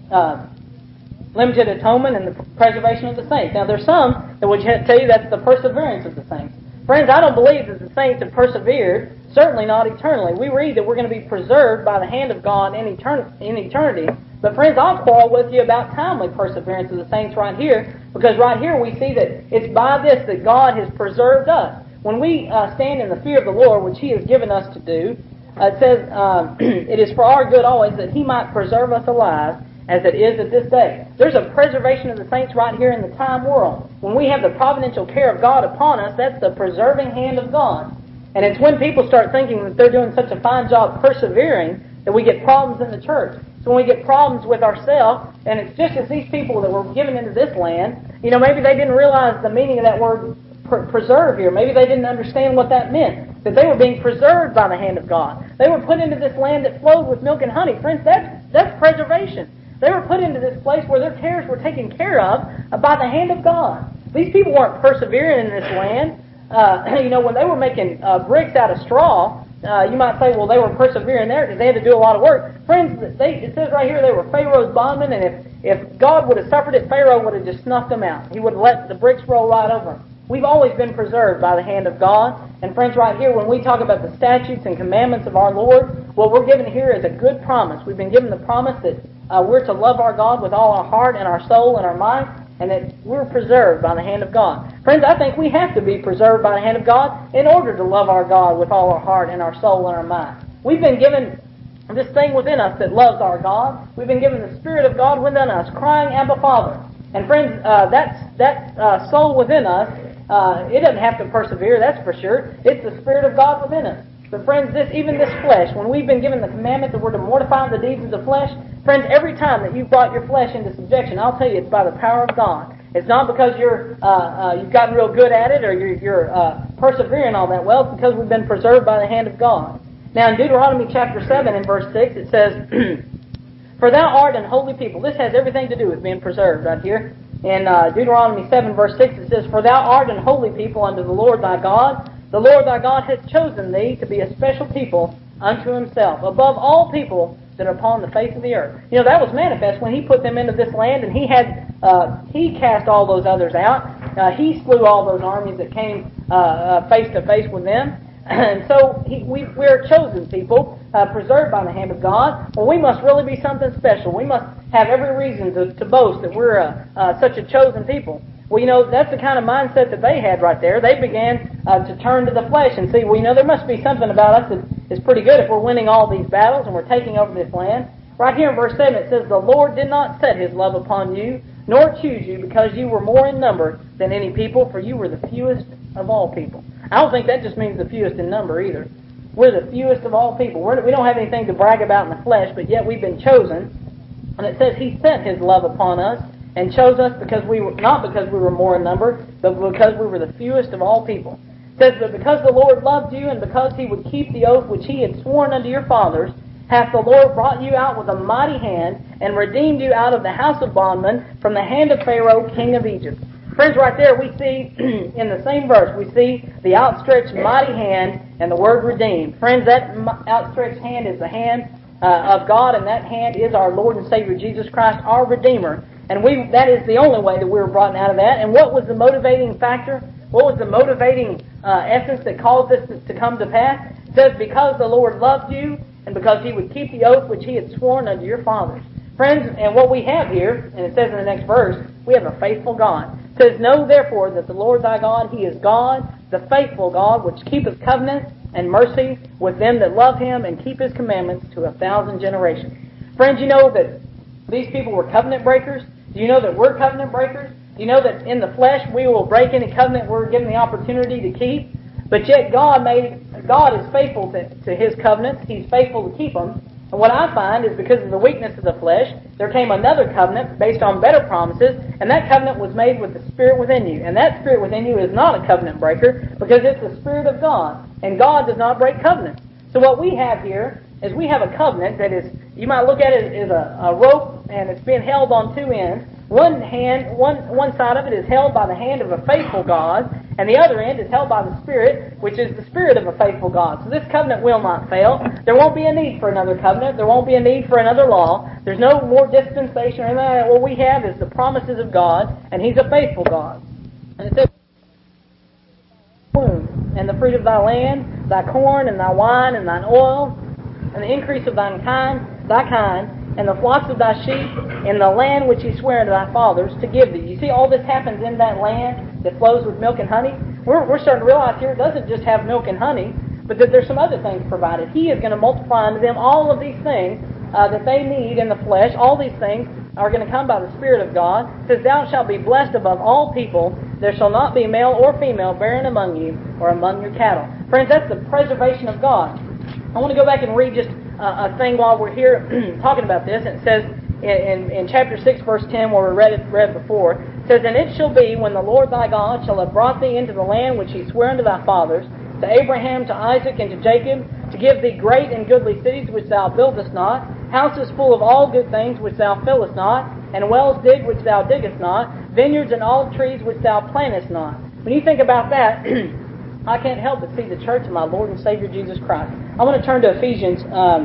S1: limited atonement, and the preservation of the saints. Now, there's some that would tell you that's the perseverance of the saints. Friends, I don't believe that the saints have persevered, certainly not eternally. We read that we're going to be preserved by the hand of God in eternity. But friends, I'll quarrel with you about timely perseverance of the saints right here, because right here we see that it's by this that God has preserved us. When we stand in the fear of the Lord, which he has given us to do, it says, it is for our good always that he might preserve us alive as it is at this day. There's a preservation of the saints right here in the time world. When we have the providential care of God upon us, that's the preserving hand of God. And it's when people start thinking that they're doing such a fine job persevering that we get problems in the church. So when we get problems with ourselves, and it's just as these people that were given into this land, you know, maybe they didn't realize the meaning of that word preserve here. Maybe they didn't understand what that meant, that they were being preserved by the hand of God. They were put into this land that flowed with milk and honey. Friends, that's preservation. They were put into this place where their cares were taken care of by the hand of God. These people weren't persevering in this land. You know, when they were making bricks out of straw, you might say, well, they were persevering there because they had to do a lot of work. Friends, it says right here they were Pharaoh's bondmen, and if God would have suffered it, Pharaoh would have just snuffed them out. He would have let the bricks roll right over them. We've always been preserved by the hand of God. And friends, right here, when we talk about the statutes and commandments of our Lord, what we're given here is a good promise. We've been given the promise that we're to love our God with all our heart and our soul and our mind, and that we're preserved by the hand of God. Friends, I think we have to be preserved by the hand of God in order to love our God with all our heart and our soul and our mind. We've been given this thing within us that loves our God. We've been given the Spirit of God within us, crying, Abba, Father. And friends, that soul within us, it doesn't have to persevere, that's for sure. It's the Spirit of God within us. But friends, even this flesh, when we've been given the commandment that we're to mortify the deeds of the flesh, friends, every time that you've brought your flesh into subjection, I'll tell you, it's by the power of God. It's not because you've gotten real good at it or you're persevering all that well. It's because we've been preserved by the hand of God. Now, in Deuteronomy chapter 7 and verse 6, it says, for thou art an holy people. This has everything to do with being preserved right here. In Deuteronomy 7 verse 6, it says, for thou art an holy people unto the Lord thy God. The Lord thy God hath chosen thee to be a special people unto himself, above all people that are upon the face of the earth. You know, that was manifest when he put them into this land, and he cast all those others out. He slew all those armies that came face to face with them. And so we're a chosen people, preserved by the hand of God. Well, we must really be something special. We must have every reason to boast that we're such a chosen people. Well, you know, that's the kind of mindset that they had right there. They began to turn to the flesh and see, well, you know, there must be something about us that is pretty good if we're winning all these battles and we're taking over this land. Right here in verse 7 it says, the Lord did not set his love upon you, nor choose you, because you were more in number than any people, for you were the fewest of all people. I don't think that just means the fewest in number either. We're the fewest of all people. We don't have anything to brag about in the flesh, but yet we've been chosen. And it says He sent His love upon us and chose us not because we were more in number, but because we were the fewest of all people. It says, but because the Lord loved you, and because He would keep the oath which He had sworn unto your fathers, hath the Lord brought you out with a mighty hand, and redeemed you out of the house of bondmen, from the hand of Pharaoh, king of Egypt. Friends, right there we see, in the same verse, we see the outstretched mighty hand and the word redeemed. Friends, that outstretched hand is the hand of God, and that hand is our Lord and Savior Jesus Christ, our Redeemer. And that is the only way that we were brought out of that. And what was the motivating factor? What was the motivating essence that caused this to come to pass? It says, because the Lord loved you, and because He would keep the oath which He had sworn unto your fathers. Friends, and what we have here, and it says in the next verse, we have a faithful God. It says, know therefore that the Lord thy God, He is God, the faithful God, which keepeth covenant and mercy with them that love Him and keep His commandments to 1,000 generations. Friends, you know that these people were covenant breakers? Do you know that we're covenant breakers? Do you know that in the flesh we will break any covenant we're given the opportunity to keep? But yet God is faithful to His covenants. He's faithful to keep them. And what I find is because of the weakness of the flesh, there came another covenant based on better promises, and that covenant was made with the Spirit within you. And that Spirit within you is not a covenant breaker because it's the Spirit of God. And God does not break covenants. So what we have here is we have a covenant that is, you might look at it as a rope, and it's being held on two ends. One side of it is held by the hand of a faithful God, and the other end is held by the Spirit, which is the Spirit of a faithful God. So this covenant will not fail. There won't be a need for another covenant. There won't be a need for another law. There's no more dispensation or anything like that. What we have is the promises of God, and He's a faithful God. And it says, and the fruit of thy land, thy corn, and thy wine, and thine oil, and the increase of thy kind, and the flocks of thy sheep, in the land which He sware unto thy fathers to give thee. You see, all this happens in that land that flows with milk and honey. We're starting to realize here it doesn't just have milk and honey, but that there's some other things provided. He is going to multiply unto them all of these things that they need in the flesh. All these things are going to come by the Spirit of God. It says, thou shalt be blessed above all people. There shall not be male or female barren among you or among your cattle. Friends, that's the preservation of God. I want to go back and read just a thing while we're here talking about this. And it says in chapter 6, verse 10, where we read before, it says, and it shall be when the Lord thy God shall have brought thee into the land which He sware unto thy fathers, to Abraham, to Isaac, and to Jacob, to give thee great and goodly cities which thou buildest not, houses full of all good things which thou fillest not, and wells digged which thou diggest not, vineyards and olive trees which thou plantest not. When you think about that, I can't help but see the church of my Lord and Savior Jesus Christ. I want to turn to Ephesians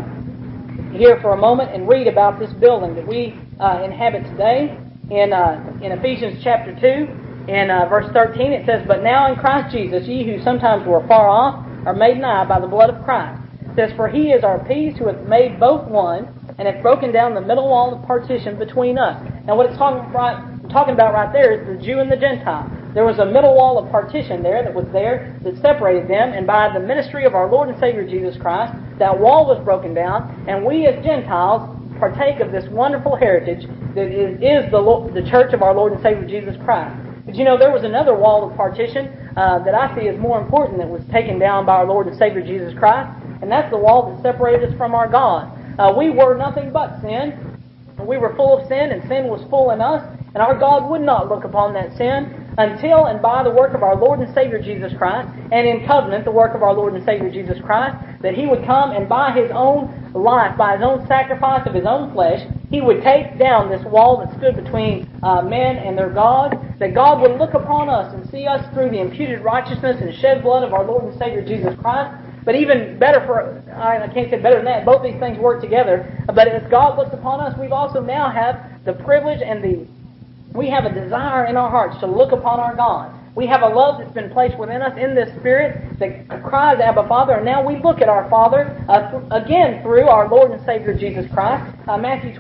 S1: here for a moment and read about this building that we inhabit today. In Ephesians chapter 2, in verse 13, it says, but now in Christ Jesus, ye who sometimes were far off are made nigh by the blood of Christ. It says, for He is our peace, who hath made both one, and hath broken down the middle wall of partition between us. Now what it's talking about right there is the Jew and the Gentile. There was a middle wall of partition that separated them, and by the ministry of our Lord and Savior Jesus Christ, that wall was broken down, and we as Gentiles partake of this wonderful heritage that is the church of our Lord and Savior Jesus Christ. But you know, there was another wall of partition that I see as more important that was taken down by our Lord and Savior Jesus Christ, and that's the wall that separated us from our God. We were nothing but sin. We were full of sin, and sin was full in us, and our God would not look upon that sin until and by the work of our Lord and Savior Jesus Christ, and in covenant, the work of our Lord and Savior Jesus Christ, that He would come and by His own life, by His own sacrifice of His own flesh, He would take down this wall that stood between men and their God, that God would look upon us and see us through the imputed righteousness and shed blood of our Lord and Savior Jesus Christ. But even better I can't say better than that, both these things work together, but as God looks upon us, we also now have the privilege and we have a desire in our hearts to look upon our God. We have a love that's been placed within us in this Spirit that cries, Abba, Father, and now we look at our Father again through our Lord and Savior Jesus Christ. Matthew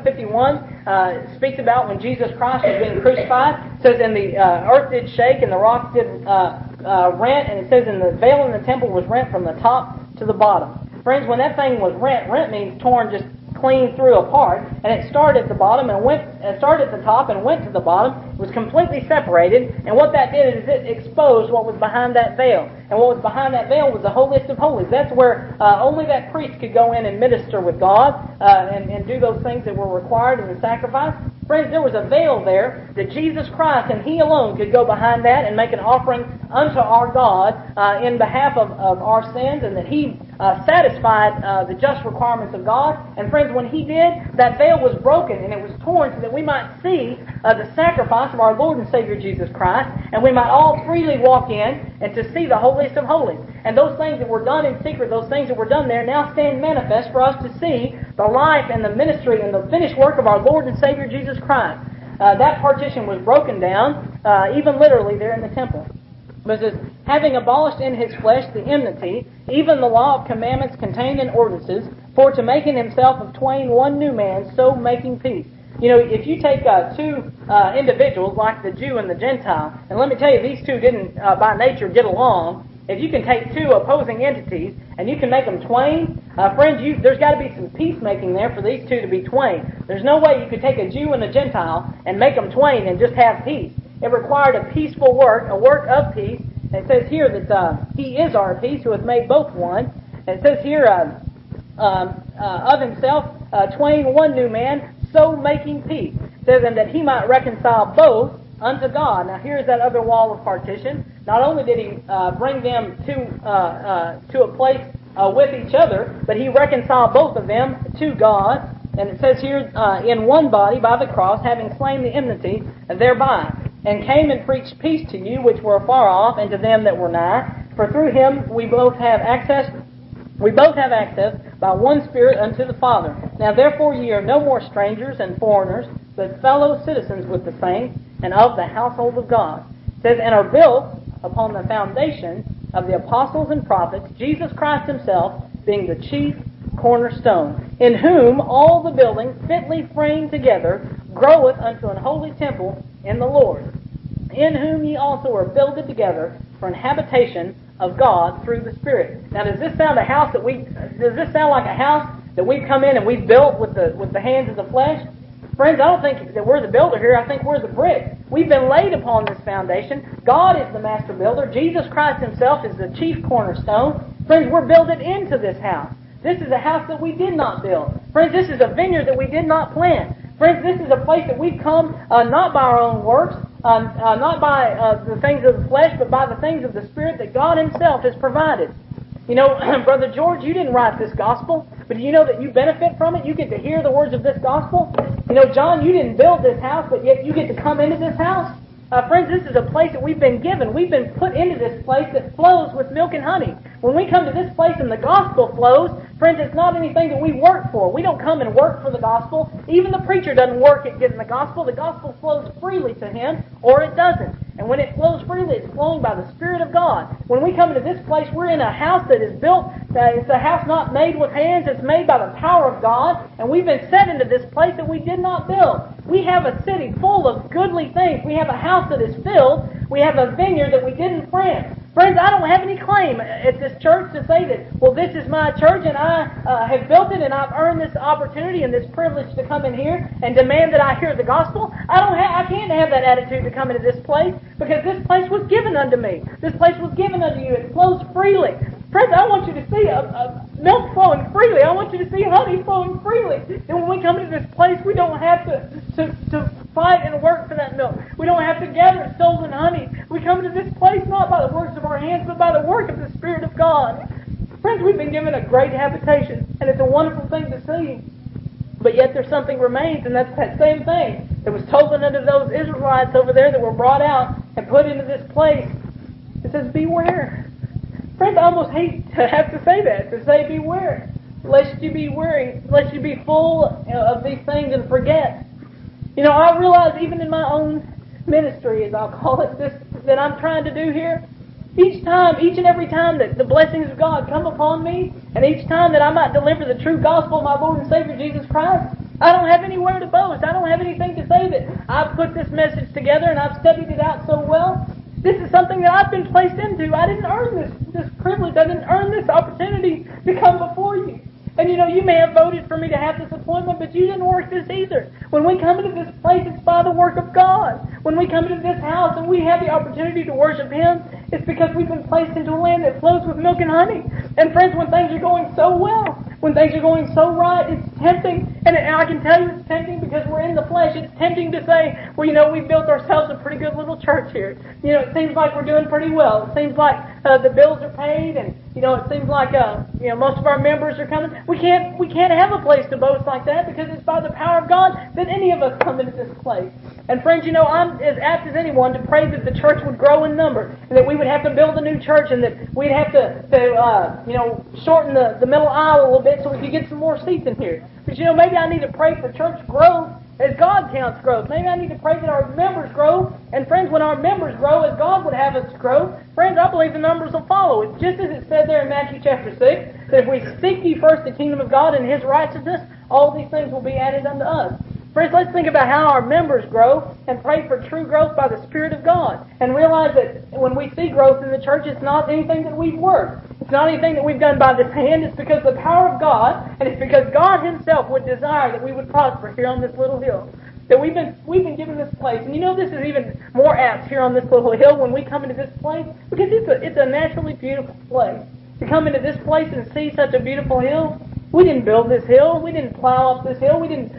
S1: 27:51 speaks about when Jesus Christ was being crucified. It says, and the earth did shake and the rocks did rent, and it says, and the veil in the temple was rent from the top to the bottom. Friends, when that thing was rent means torn just clean through apart, and it started at the bottom and started at the top and went to the bottom. It was completely separated, and what that did is it exposed what was behind that veil. And what was behind that veil was the holiest of holies. That's where only that priest could go in and minister with God and do those things that were required in the sacrifice. Friends, there was a veil there that Jesus Christ and He alone could go behind that and make an offering unto our God in behalf of our sins, and that He satisfied the just requirements of God. And friends, when He did, that veil was broken and it was torn so that we might see the sacrifice of our Lord and Savior Jesus Christ, and we might all freely walk in and to see the holiest of holies. And those things that were done in secret, those things that were done there, now stand manifest for us to see the life and the ministry and the finished work of our Lord and Savior Jesus Christ. That partition was broken down, even literally there in the temple. But it says, having abolished in His flesh the enmity, even the law of commandments contained in ordinances, for to make in Himself of twain one new man, so making peace. You know, if you take two individuals like the Jew and the Gentile, and let me tell you, these two didn't by nature get along. If you can take two opposing entities and you can make them twain, friends, there's got to be some peacemaking there for these two to be twain. There's no way you could take a Jew and a Gentile and make them twain and just have peace. It required a peaceful work, a work of peace. And it says here that He is our peace, who hath made both one. And it says here, of Himself, twain one new man, so making peace. It says, and that He might reconcile both unto God. Now here's that other wall of partition. Not only did He bring them to a place with each other, but He reconciled both of them to God. And it says here, in one body by the cross, having slain the enmity thereby, and came and preached peace to you which were afar off, and to them that were nigh. For through Him we both have access by one Spirit unto the Father. Now therefore ye are no more strangers and foreigners, but fellow citizens with the saints, and of the household of God. It says, and are built upon the foundation of the apostles and prophets, Jesus Christ Himself being the chief cornerstone, in whom all the building fitly framed together groweth unto an holy temple in the Lord, in whom ye also are builded together for an habitation of God through the Spirit. Now, does this sound like a house that we've come in and we've built with the hands of the flesh? Friends, I don't think that we're the builder here. I think we're the brick. We've been laid upon this foundation. God is the master builder. Jesus Christ Himself is the chief cornerstone. Friends, we're builded into this house. This is a house that we did not build. Friends, this is a vineyard that we did not plant. Friends, this is a place that we've come not by our own works, not by the things of the flesh, but by the things of the Spirit that God Himself has provided. You know, Brother George, you didn't write this gospel, but do you know that you benefit from it? You get to hear the words of this gospel. You know, John, you didn't build this house, but yet you get to come into this house. Friends, this is a place that we've been given. We've been put into this place that flows with milk and honey. When we come to this place and the gospel flows, friends, it's not anything that we work for. We don't come and work for the gospel. Even the preacher doesn't work at getting the gospel. The gospel flows freely to him, or it doesn't. And when it flows freely, it's flowing by the Spirit of God. When we come into this place, we're in a house that is built. It's a house not made with hands. It's made by the power of God. And we've been set into this place that we did not build. We have a city full of goodly things. We have a house that is filled. We have a vineyard that we didn't plant. Friends, I don't have any claim at this church to say that, well, this is my church and I have built it and I've earned this opportunity and this privilege to come in here and demand that I hear the gospel. I can't have that attitude to come into this place because this place was given unto me. This place was given unto you. It flows freely. Friends, I want you to see milk flowing freely. I want you to see honey flowing freely. And when we come into this place, we don't have to fight and work for that milk. We don't have to gather stolen honey. We come to this place not by the works of our hands, but by the work of the Spirit of God. Friends, we've been given a great habitation, and it's a wonderful thing to see. But yet there's something remains, and that's that same thing that was told unto those Israelites over there that were brought out and put into this place. It says, beware. Friends, I almost hate to have to say that, to say beware, lest you be weary, lest you be full of these things and forget. You know, I realize even in my own ministry, as I'll call it, this that I'm trying to do here, each and every time that the blessings of God come upon me, and each time that I might deliver the true gospel of my Lord and Savior Jesus Christ, I don't have anywhere to boast. I don't have anything to say that I've put this message together and I've studied it out so well. This is something that I've been placed into. I didn't earn this privilege. I didn't earn this opportunity to come before you. And you may have voted for me to have this appointment, but you didn't work this either. When we come into this place, it's by the work of God. When we come into this house and we have the opportunity to worship Him, it's because we've been placed into a land that flows with milk and honey. And friends, when things are going so well, when things are going so right, it's tempting. And I can tell you it's tempting because we're in the flesh. It's tempting to say, well, we've built ourselves a pretty good little church here. It seems like we're doing pretty well. It seems like the bills are paid, and it seems like most of our members are coming. We can't have a place to boast like that because it's by the power of God that any of us come into this place. And friends, I'm as apt as anyone to pray that the church would grow in number, and that we would have to build a new church, and that we'd have to shorten the middle aisle a little bit so we could get some more seats in here. But maybe I need to pray for church growth as God counts growth. Maybe I need to pray that our members grow. And friends, when our members grow as God would have us grow, friends, I believe the numbers will follow. It's just as it said there in Matthew chapter 6, that if we seek ye first the kingdom of God and His righteousness, all these things will be added unto us. Friends, let's think about how our members grow and pray for true growth by the Spirit of God. And realize that when we see growth in the church, it's not anything that we've worked. It's not anything that we've done by this hand. It's because the power of God, and it's because God Himself would desire that we would prosper here on this little hill. That we've been given this place. And this is even more apt here on this little hill when we come into this place, because it's a naturally beautiful place. To come into this place and see such a beautiful hill, we didn't build this hill. We didn't plow up this hill.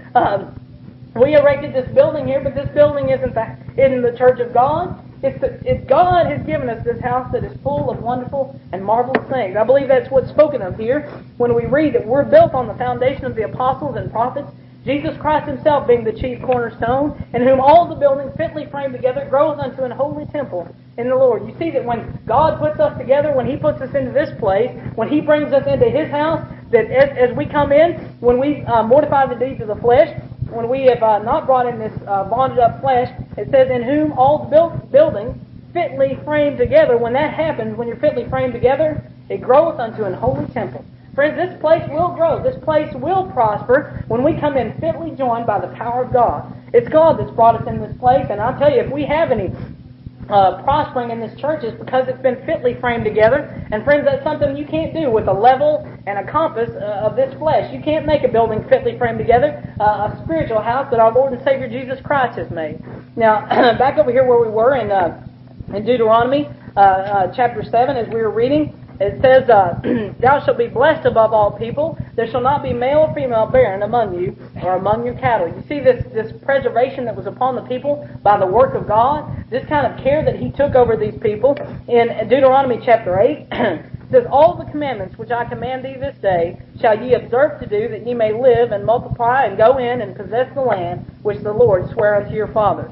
S1: We erected this building here, but this building isn't the church of God. It's God has given us this house that is full of wonderful and marvelous things. I believe that's what's spoken of here when we read that we're built on the foundation of the apostles and prophets, Jesus Christ Himself being the chief cornerstone, in whom all the buildings fitly framed together groweth unto an holy temple in the Lord. You see that when God puts us together, when He puts us into this place, when He brings us into His house, that as we come in, when we mortify the deeds of the flesh, when we have not brought in this bonded up flesh, it says, in whom all the buildings fitly framed together. When that happens, when you're fitly framed together, it groweth unto an holy temple. Friends, this place will grow. This place will prosper when we come in fitly joined by the power of God. It's God that's brought us in this place, and I'll tell you, if we have any prospering in this church, it's because it's been fitly framed together. And friends, that's something you can't do with a level and a compass of this flesh. You can't make a building fitly framed together, a spiritual house that our Lord and Savior Jesus Christ has made. Now, back over here where we were in Deuteronomy chapter 7, as we were reading, it says, thou shalt be blessed above all people. There shall not be male or female barren among you or among your cattle. You see this preservation that was upon the people by the work of God, this kind of care that He took over these people. In Deuteronomy chapter 8, it says, all the commandments which I command thee this day shall ye observe to do, that ye may live and multiply and go in and possess the land which the Lord sware unto your fathers.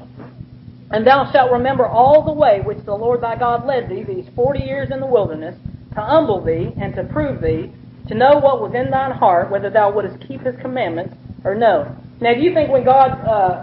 S1: And thou shalt remember all the way which the Lord thy God led thee these 40 years in the wilderness, to humble thee and to prove thee, to know what was in thine heart, whether thou wouldest keep His commandments or no. Now, do you think when God,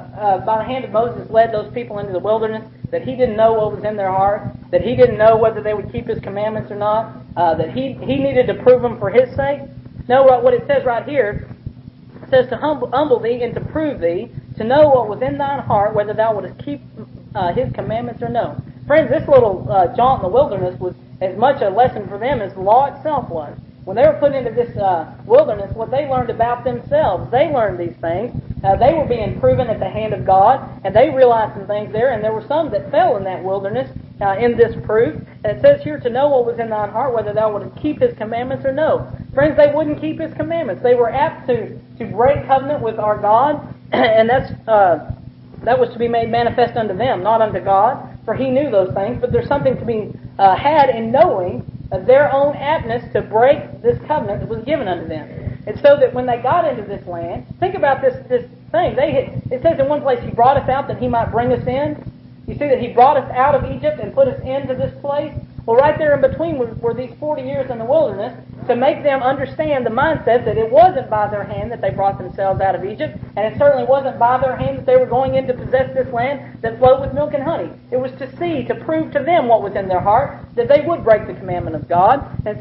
S1: by the hand of Moses, led those people into the wilderness, that He didn't know what was in their heart, that He didn't know whether they would keep His commandments or not, that He needed to prove them for His sake? No, what it says right here, it says to humble thee and to prove thee, to know what was in thine heart, whether thou wouldest keep His commandments or no. Friends, this little jaunt in the wilderness was as much a lesson for them as the law itself was. When they were put into this wilderness, what they learned about themselves, they learned these things. They were being proven at the hand of God, and they realized some things there, and there were some that fell in that wilderness in this proof. And it says here, to know what was in thine heart, whether thou wouldst keep His commandments or no. Friends, they wouldn't keep His commandments. They were apt to break covenant with our God, and that was to be made manifest unto them, not unto God, for He knew those things. But there's something to be had in knowing their own aptness to break this covenant that was given unto them. And so that when they got into this land, think about this thing. It says in one place, He brought us out that He might bring us in. You see that He brought us out of Egypt and put us into this place. Well, right there in between were these 40 years in the wilderness to make them understand the mindset that it wasn't by their hand that they brought themselves out of Egypt, and it certainly wasn't by their hand that they were going in to possess this land that flowed with milk and honey. It was to prove to them what was in their heart, that they would break the commandment of God. And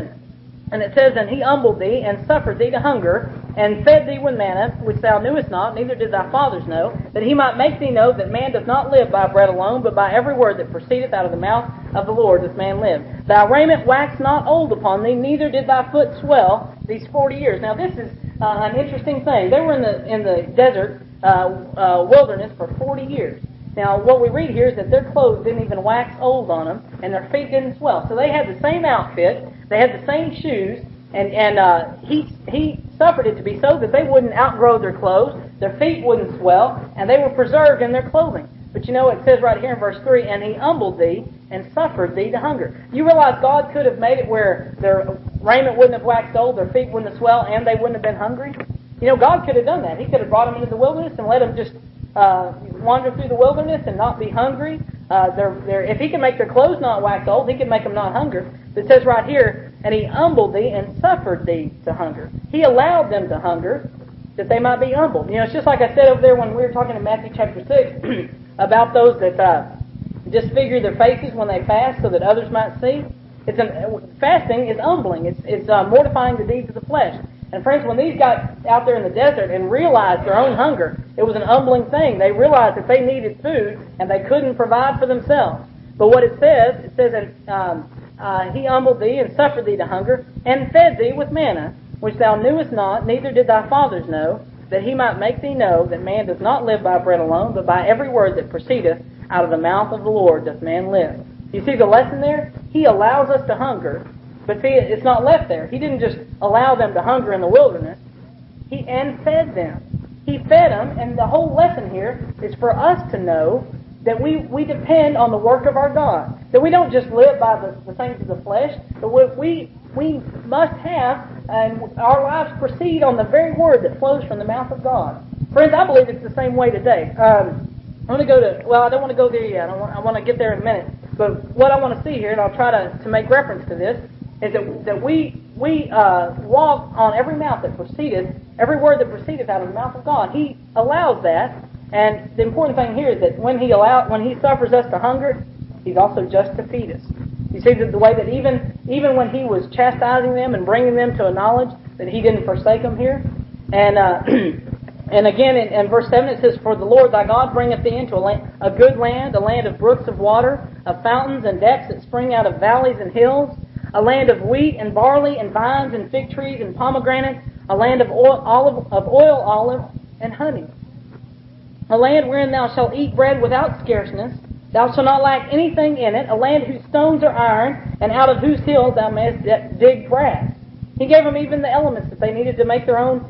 S1: it says, and He humbled thee and suffered thee to hunger, and fed thee with manna, which thou knewest not, neither did thy fathers know, that He might make thee know that man doth not live by bread alone, but by every word that proceedeth out of the mouth of the Lord doth man live. Thy raiment waxed not old upon thee, neither did thy foot swell, these 40 years. Now this is an interesting thing. They were in the desert wilderness for 40 years. Now what we read here is that their clothes didn't even wax old on them, and their feet didn't swell. So they had the same outfit, they had the same shoes, and he suffered it to be so that they wouldn't outgrow their clothes, their feet wouldn't swell, and they were preserved in their clothing. But you know, it says right here in verse 3, and he humbled thee and suffered thee to hunger. You realize God could have made it where their raiment wouldn't have waxed old, their feet wouldn't have swelled, and they wouldn't have been hungry? You know, God could have done that. He could have brought them into the wilderness and let them just wander through the wilderness and not be hungry. If he can make their clothes not wax old, he can make them not hunger. It says right here, and he humbled thee and suffered thee to hunger. He allowed them to hunger that they might be humbled. You know, it's just like I said over there when we were talking in Matthew chapter 6 about those that disfigure their faces when they fast so that others might see. Fasting is humbling. It's mortifying the deeds of the flesh. And friends, when these got out there in the desert and realized their own hunger, it was an humbling thing. They realized that they needed food and they couldn't provide for themselves. But what it says, he humbled thee and suffered thee to hunger, and fed thee with manna, which thou knewest not, neither did thy fathers know, that he might make thee know that man does not live by bread alone, but by every word that proceedeth out of the mouth of the Lord doth man live. You see the lesson there? He allows us to hunger, but see, it's not left there. He didn't just allow them to hunger in the wilderness. He fed them. He fed them, and the whole lesson here is for us to know that we depend on the work of our God. That we don't just live by the things of the flesh, but we must have, and our lives proceed on the very word that flows from the mouth of God. Friends, I believe it's the same way today. I want to go to, well, I don't want to go there yet. I want to get there in a minute. But what I want to see here, and I'll try to make reference to this, is that we walk on every mouth that proceedeth, every word that proceedeth out of the mouth of God. He allows that, and the important thing here is that when He suffers us to hunger, He's also just to feed us. You see the way that even when He was chastising them and bringing them to a knowledge, that He didn't forsake them here. And and again in verse 7 it says, for the Lord thy God bringeth thee into a good land, a land of brooks of water, of fountains and depths that spring out of valleys and hills, a land of wheat and barley and vines and fig trees and pomegranates, a land of oil olive and honey. A land wherein thou shalt eat bread without scarceness, thou shalt not lack anything in it, a land whose stones are iron, and out of whose hills thou mayest dig brass. He gave them even the elements that they needed to make their own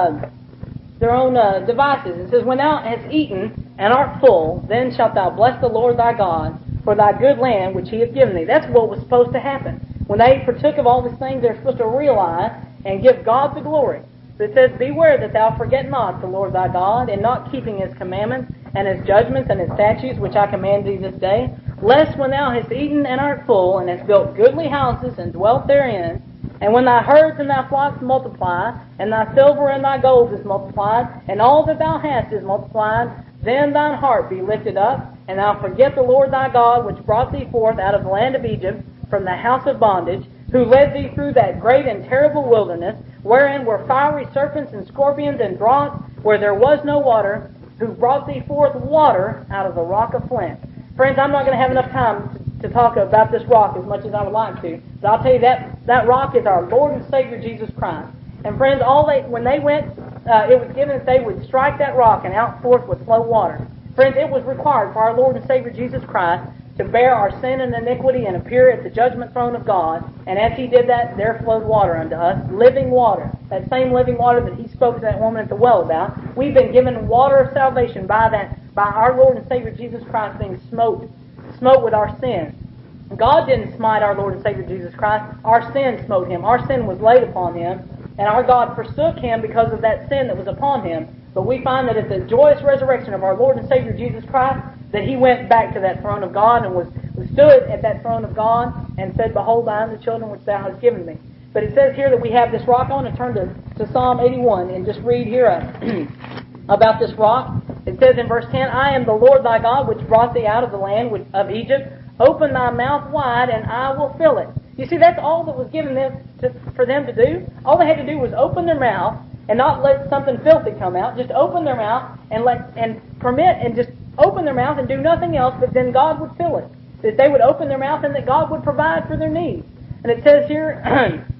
S1: devices. It says, when thou hast eaten and art full, then shalt thou bless the Lord thy God for thy good land which He hath given thee. That's what was supposed to happen. When they partook of all these things, they're supposed to realize and give God the glory. It says, beware that thou forget not the Lord thy God, in not keeping His commandments and His judgments and His statutes, which I command thee this day, lest when thou hast eaten and art full, and hast built goodly houses and dwelt therein, and when thy herds and thy flocks multiply, and thy silver and thy gold is multiplied, and all that thou hast is multiplied, then thine heart be lifted up, and thou forget the Lord thy God, which brought thee forth out of the land of Egypt, from the house of bondage, who led thee through that great and terrible wilderness, wherein were fiery serpents and scorpions and drought, where there was no water, who brought thee forth water out of the rock of flint. Friends, I'm not going to have enough time to talk about this rock as much as I would like to, but I'll tell you that rock is our Lord and Savior Jesus Christ. And friends, when they went, it was given that they would strike that rock and out forth would flow water. Friends, it was required for our Lord and Savior Jesus Christ to bear our sin and iniquity and appear at the judgment throne of God. And as He did that, there flowed water unto us, living water. That same living water that He spoke to that woman at the well about. We've been given water of salvation by our Lord and Savior Jesus Christ being smote with our sin. God didn't smite our Lord and Savior Jesus Christ. Our sin smote Him. Our sin was laid upon Him. And our God forsook Him because of that sin that was upon Him. But we find that at the joyous resurrection of our Lord and Savior Jesus Christ, that He went back to that throne of God and was stood at that throne of God and said, behold, I am the children which thou hast given me. But it says here that we have this rock. I want to turn to Psalm 81 and just read here about this rock. It says in verse 10, I am the Lord thy God, which brought thee out of the land of Egypt. Open thy mouth wide, and I will fill it. You see, that's all that was given for them to do. All they had to do was open their mouth and not let something filthy come out. Just open their mouth and permit and just open their mouth and do nothing else, but then God would fill it. That they would open their mouth and that God would provide for their needs. And it says here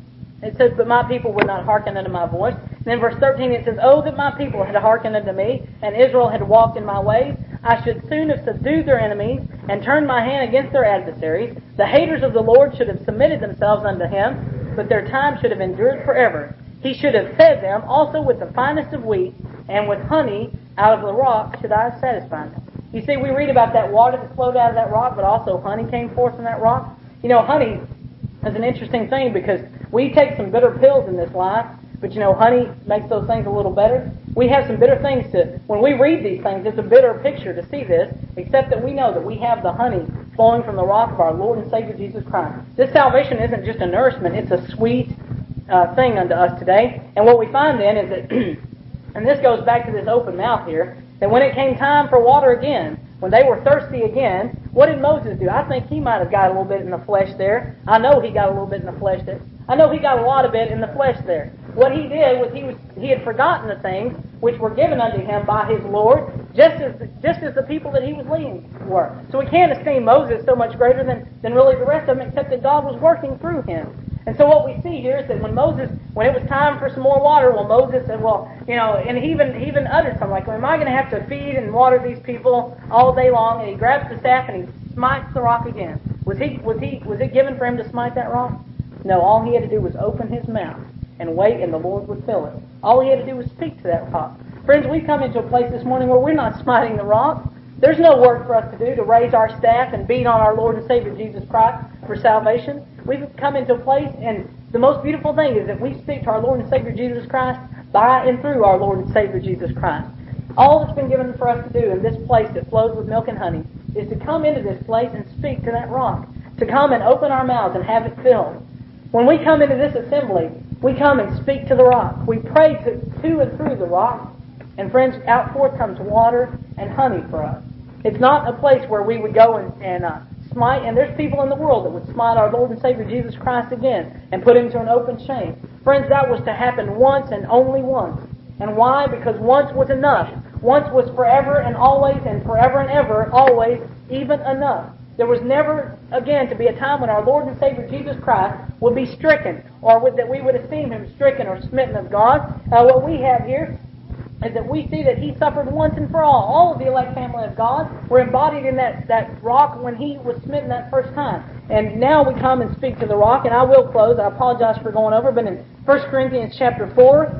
S1: It says, but my people would not hearken unto my voice. And then verse 13 it says, oh, that my people had hearkened unto me, and Israel had walked in my ways, I should soon have subdued their enemies, and turned my hand against their adversaries. The haters of the Lord should have submitted themselves unto him, but their time should have endured forever. He should have fed them also with the finest of wheat, and with honey out of the rock should I satisfy them. You see, we read about that water that flowed out of that rock, but also honey came forth from that rock. You know, honey is an interesting thing because we take some bitter pills in this life, but you know, honey makes those things a little better. We have some bitter things when we read these things, it's a bitter picture to see this, except that we know that we have the honey flowing from the rock of our Lord and Savior Jesus Christ. This salvation isn't just a nourishment, it's a sweet thing unto us today. And what we find then is that, and this goes back to this open mouth here, that when it came time for water again, when they were thirsty again, what did Moses do? I think he might have got a little bit in the flesh there. I know he got a little bit in the flesh there. I know he got a lot of it in the flesh there. What he did was he had forgotten the things which were given unto him by his Lord, just as the people that he was leading were. So we can't esteem Moses so much greater than really the rest of them, except that God was working through him. And so what we see here is that when it was time for some more water, well, Moses said, well, you know, and he even uttered something like, well, am I going to have to feed and water these people all day long? And he grabs the staff and he smites the rock again. Was it given for him to smite that rock? No, all he had to do was open his mouth and wait, and the Lord would fill it. All he had to do was speak to that rock. Friends, we've come into a place this morning where we're not smiting the rock. There's no work for us to do to raise our staff and beat on our Lord and Savior Jesus Christ for salvation. We've come into a place, and the most beautiful thing is that we speak to our Lord and Savior Jesus Christ by and through our Lord and Savior Jesus Christ. All that's been given for us to do in this place that flows with milk and honey is to come into this place and speak to that rock, to come and open our mouths and have it filled. When we come into this assembly, we come and speak to the rock. We pray to and through the rock, and friends, out forth comes water and honey for us. It's not a place where we would go and smite, and there's people in the world that would smite our Lord and Savior Jesus Christ again and put him to an open shame. Friends, that was to happen once and only once. And why? Because once was enough. Once was forever and always, and forever and ever, always, even enough. There was never again to be a time when our Lord and Savior Jesus Christ would be stricken, or that we would esteem him stricken or smitten of God. What we have here is that we see that he suffered once and for all. All of the elect family of God were embodied in that rock when he was smitten that first time. And now we come and speak to the rock, and I will close. I apologize for going over, but in 1 Corinthians chapter 4,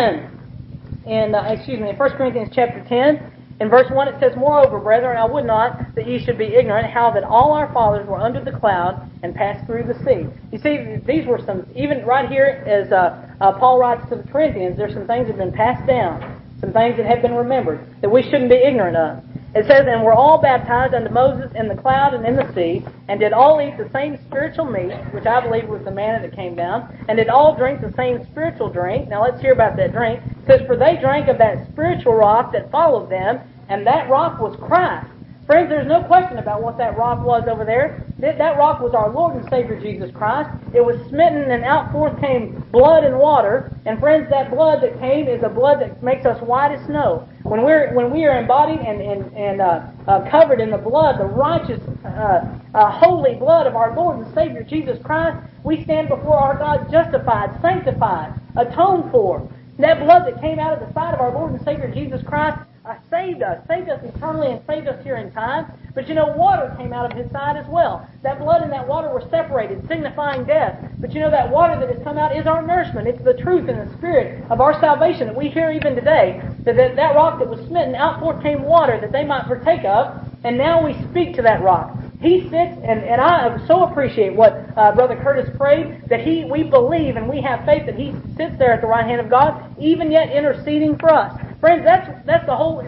S1: in 1 Corinthians chapter 10, in verse 1 it says, moreover, brethren, I would not that ye should be ignorant how that all our fathers were under the cloud and passed through the sea. You see, these were some, even right here as Paul writes to the Corinthians, there's some things that have been passed down, some things that have been remembered that we shouldn't be ignorant of. It says, and we're all baptized unto Moses in the cloud and in the sea, and did all eat the same spiritual meat, which I believe was the manna that came down, and did all drink the same spiritual drink. Now let's hear about that drink. It says, for they drank of that spiritual rock that followed them, and that rock was Christ. Friends, there's no question about what that rock was over there. That rock was our Lord and Savior Jesus Christ. It was smitten, and out forth came blood and water. And friends, that blood that came is a blood that makes us white as snow. When we are embodied and covered in the blood, the righteous, holy blood of our Lord and Savior Jesus Christ, we stand before our God justified, sanctified, atoned for. That blood that came out of the side of our Lord and Savior Jesus Christ saved us eternally and saved us here in time. But you know, water came out of his side as well. That blood and that water were separated, signifying death. But you know, that water that has come out is our nourishment. It's the truth and the spirit of our salvation that we hear even today. That rock that was smitten, out forth came water that they might partake of, and now we speak to that rock. He sits, and I so appreciate what Brother Curtis prayed, that we believe and we have faith that he sits there at the right hand of God, even yet interceding for us. Friends, that's the whole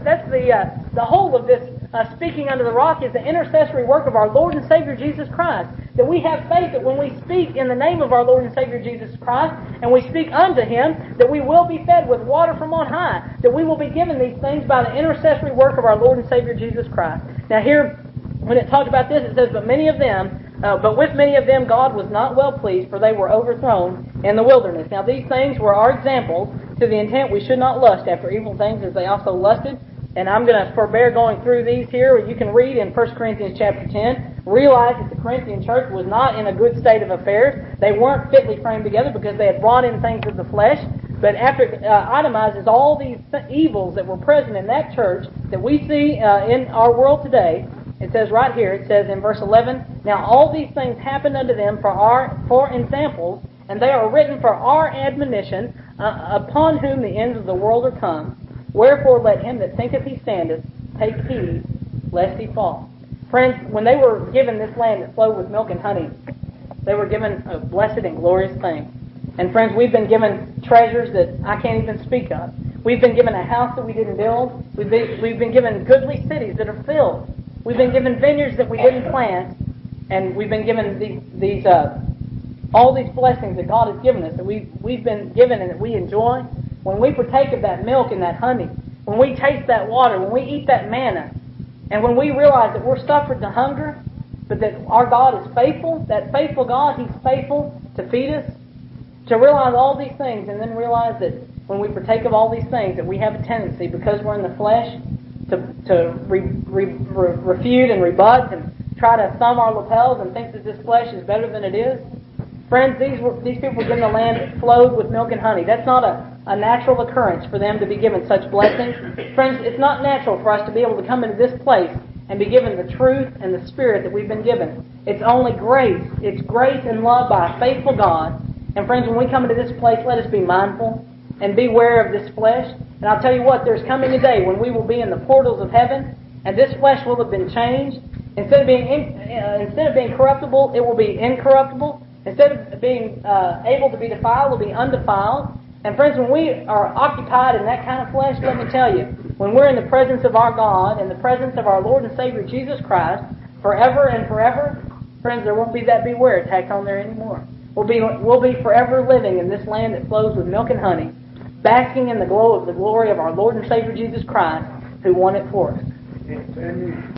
S1: of this speaking under the rock is the intercessory work of our Lord and Savior Jesus Christ. That we have faith that when we speak in the name of our Lord and Savior Jesus Christ, and we speak unto him, that we will be fed with water from on high, that we will be given these things by the intercessory work of our Lord and Savior Jesus Christ. Now here, when it talks about this, it says, but with many of them God was not well pleased, for they were overthrown in the wilderness. Now these things were our examples, to the intent we should not lust after evil things as they also lusted. And I'm going to forbear going through these here. You can read in 1 Corinthians chapter 10. realized that the Corinthian church was not in a good state of affairs. They weren't fitly framed together because they had brought in things of the flesh. But after it itemizes all these evils that were present in that church that we see in our world today, it says right here, it says in verse 11, "Now all these things happened unto them for examples, and they are written for our admonition, upon whom the ends of the world are come. Wherefore let him that thinketh he standeth take heed, lest he fall." Friends, when they were given this land that flowed with milk and honey, they were given a blessed and glorious thing. And friends, we've been given treasures that I can't even speak of. We've been given a house that we didn't build. We've been given goodly cities that are filled. We've been given vineyards that we didn't plant. And we've been given these all these blessings that God has given us, that we've been given and that we enjoy. When we partake of that milk and that honey, when we taste that water, when we eat that manna, and when we realize that we're suffered to hunger, but that our God is faithful, that faithful God, He's faithful to feed us, to realize all these things, and then realize that when we partake of all these things, that we have a tendency, because we're in the flesh, to refute and rebut and try to thumb our lapels and think that this flesh is better than it is. Friends, these people were given a land that flowed with milk and honey. That's not a natural occurrence for them to be given such blessings. Friends, it's not natural for us to be able to come into this place and be given the truth and the Spirit that we've been given. It's only grace. It's grace and love by a faithful God. And friends, when we come into this place, let us be mindful and beware of this flesh. And I'll tell you what, there's coming a day when we will be in the portals of heaven, and this flesh will have been changed. Instead of being corruptible, it will be incorruptible. Instead of being able to be defiled, it will be undefiled. And friends, when we are occupied in that kind of flesh, let me tell you, when we're in the presence of our God, in the presence of our Lord and Savior Jesus Christ, forever and forever, friends, there won't be that beware tacked on there anymore. We'll be forever living in this land that flows with milk and honey, basking in the glow of the glory of our Lord and Savior Jesus Christ, who won it for us.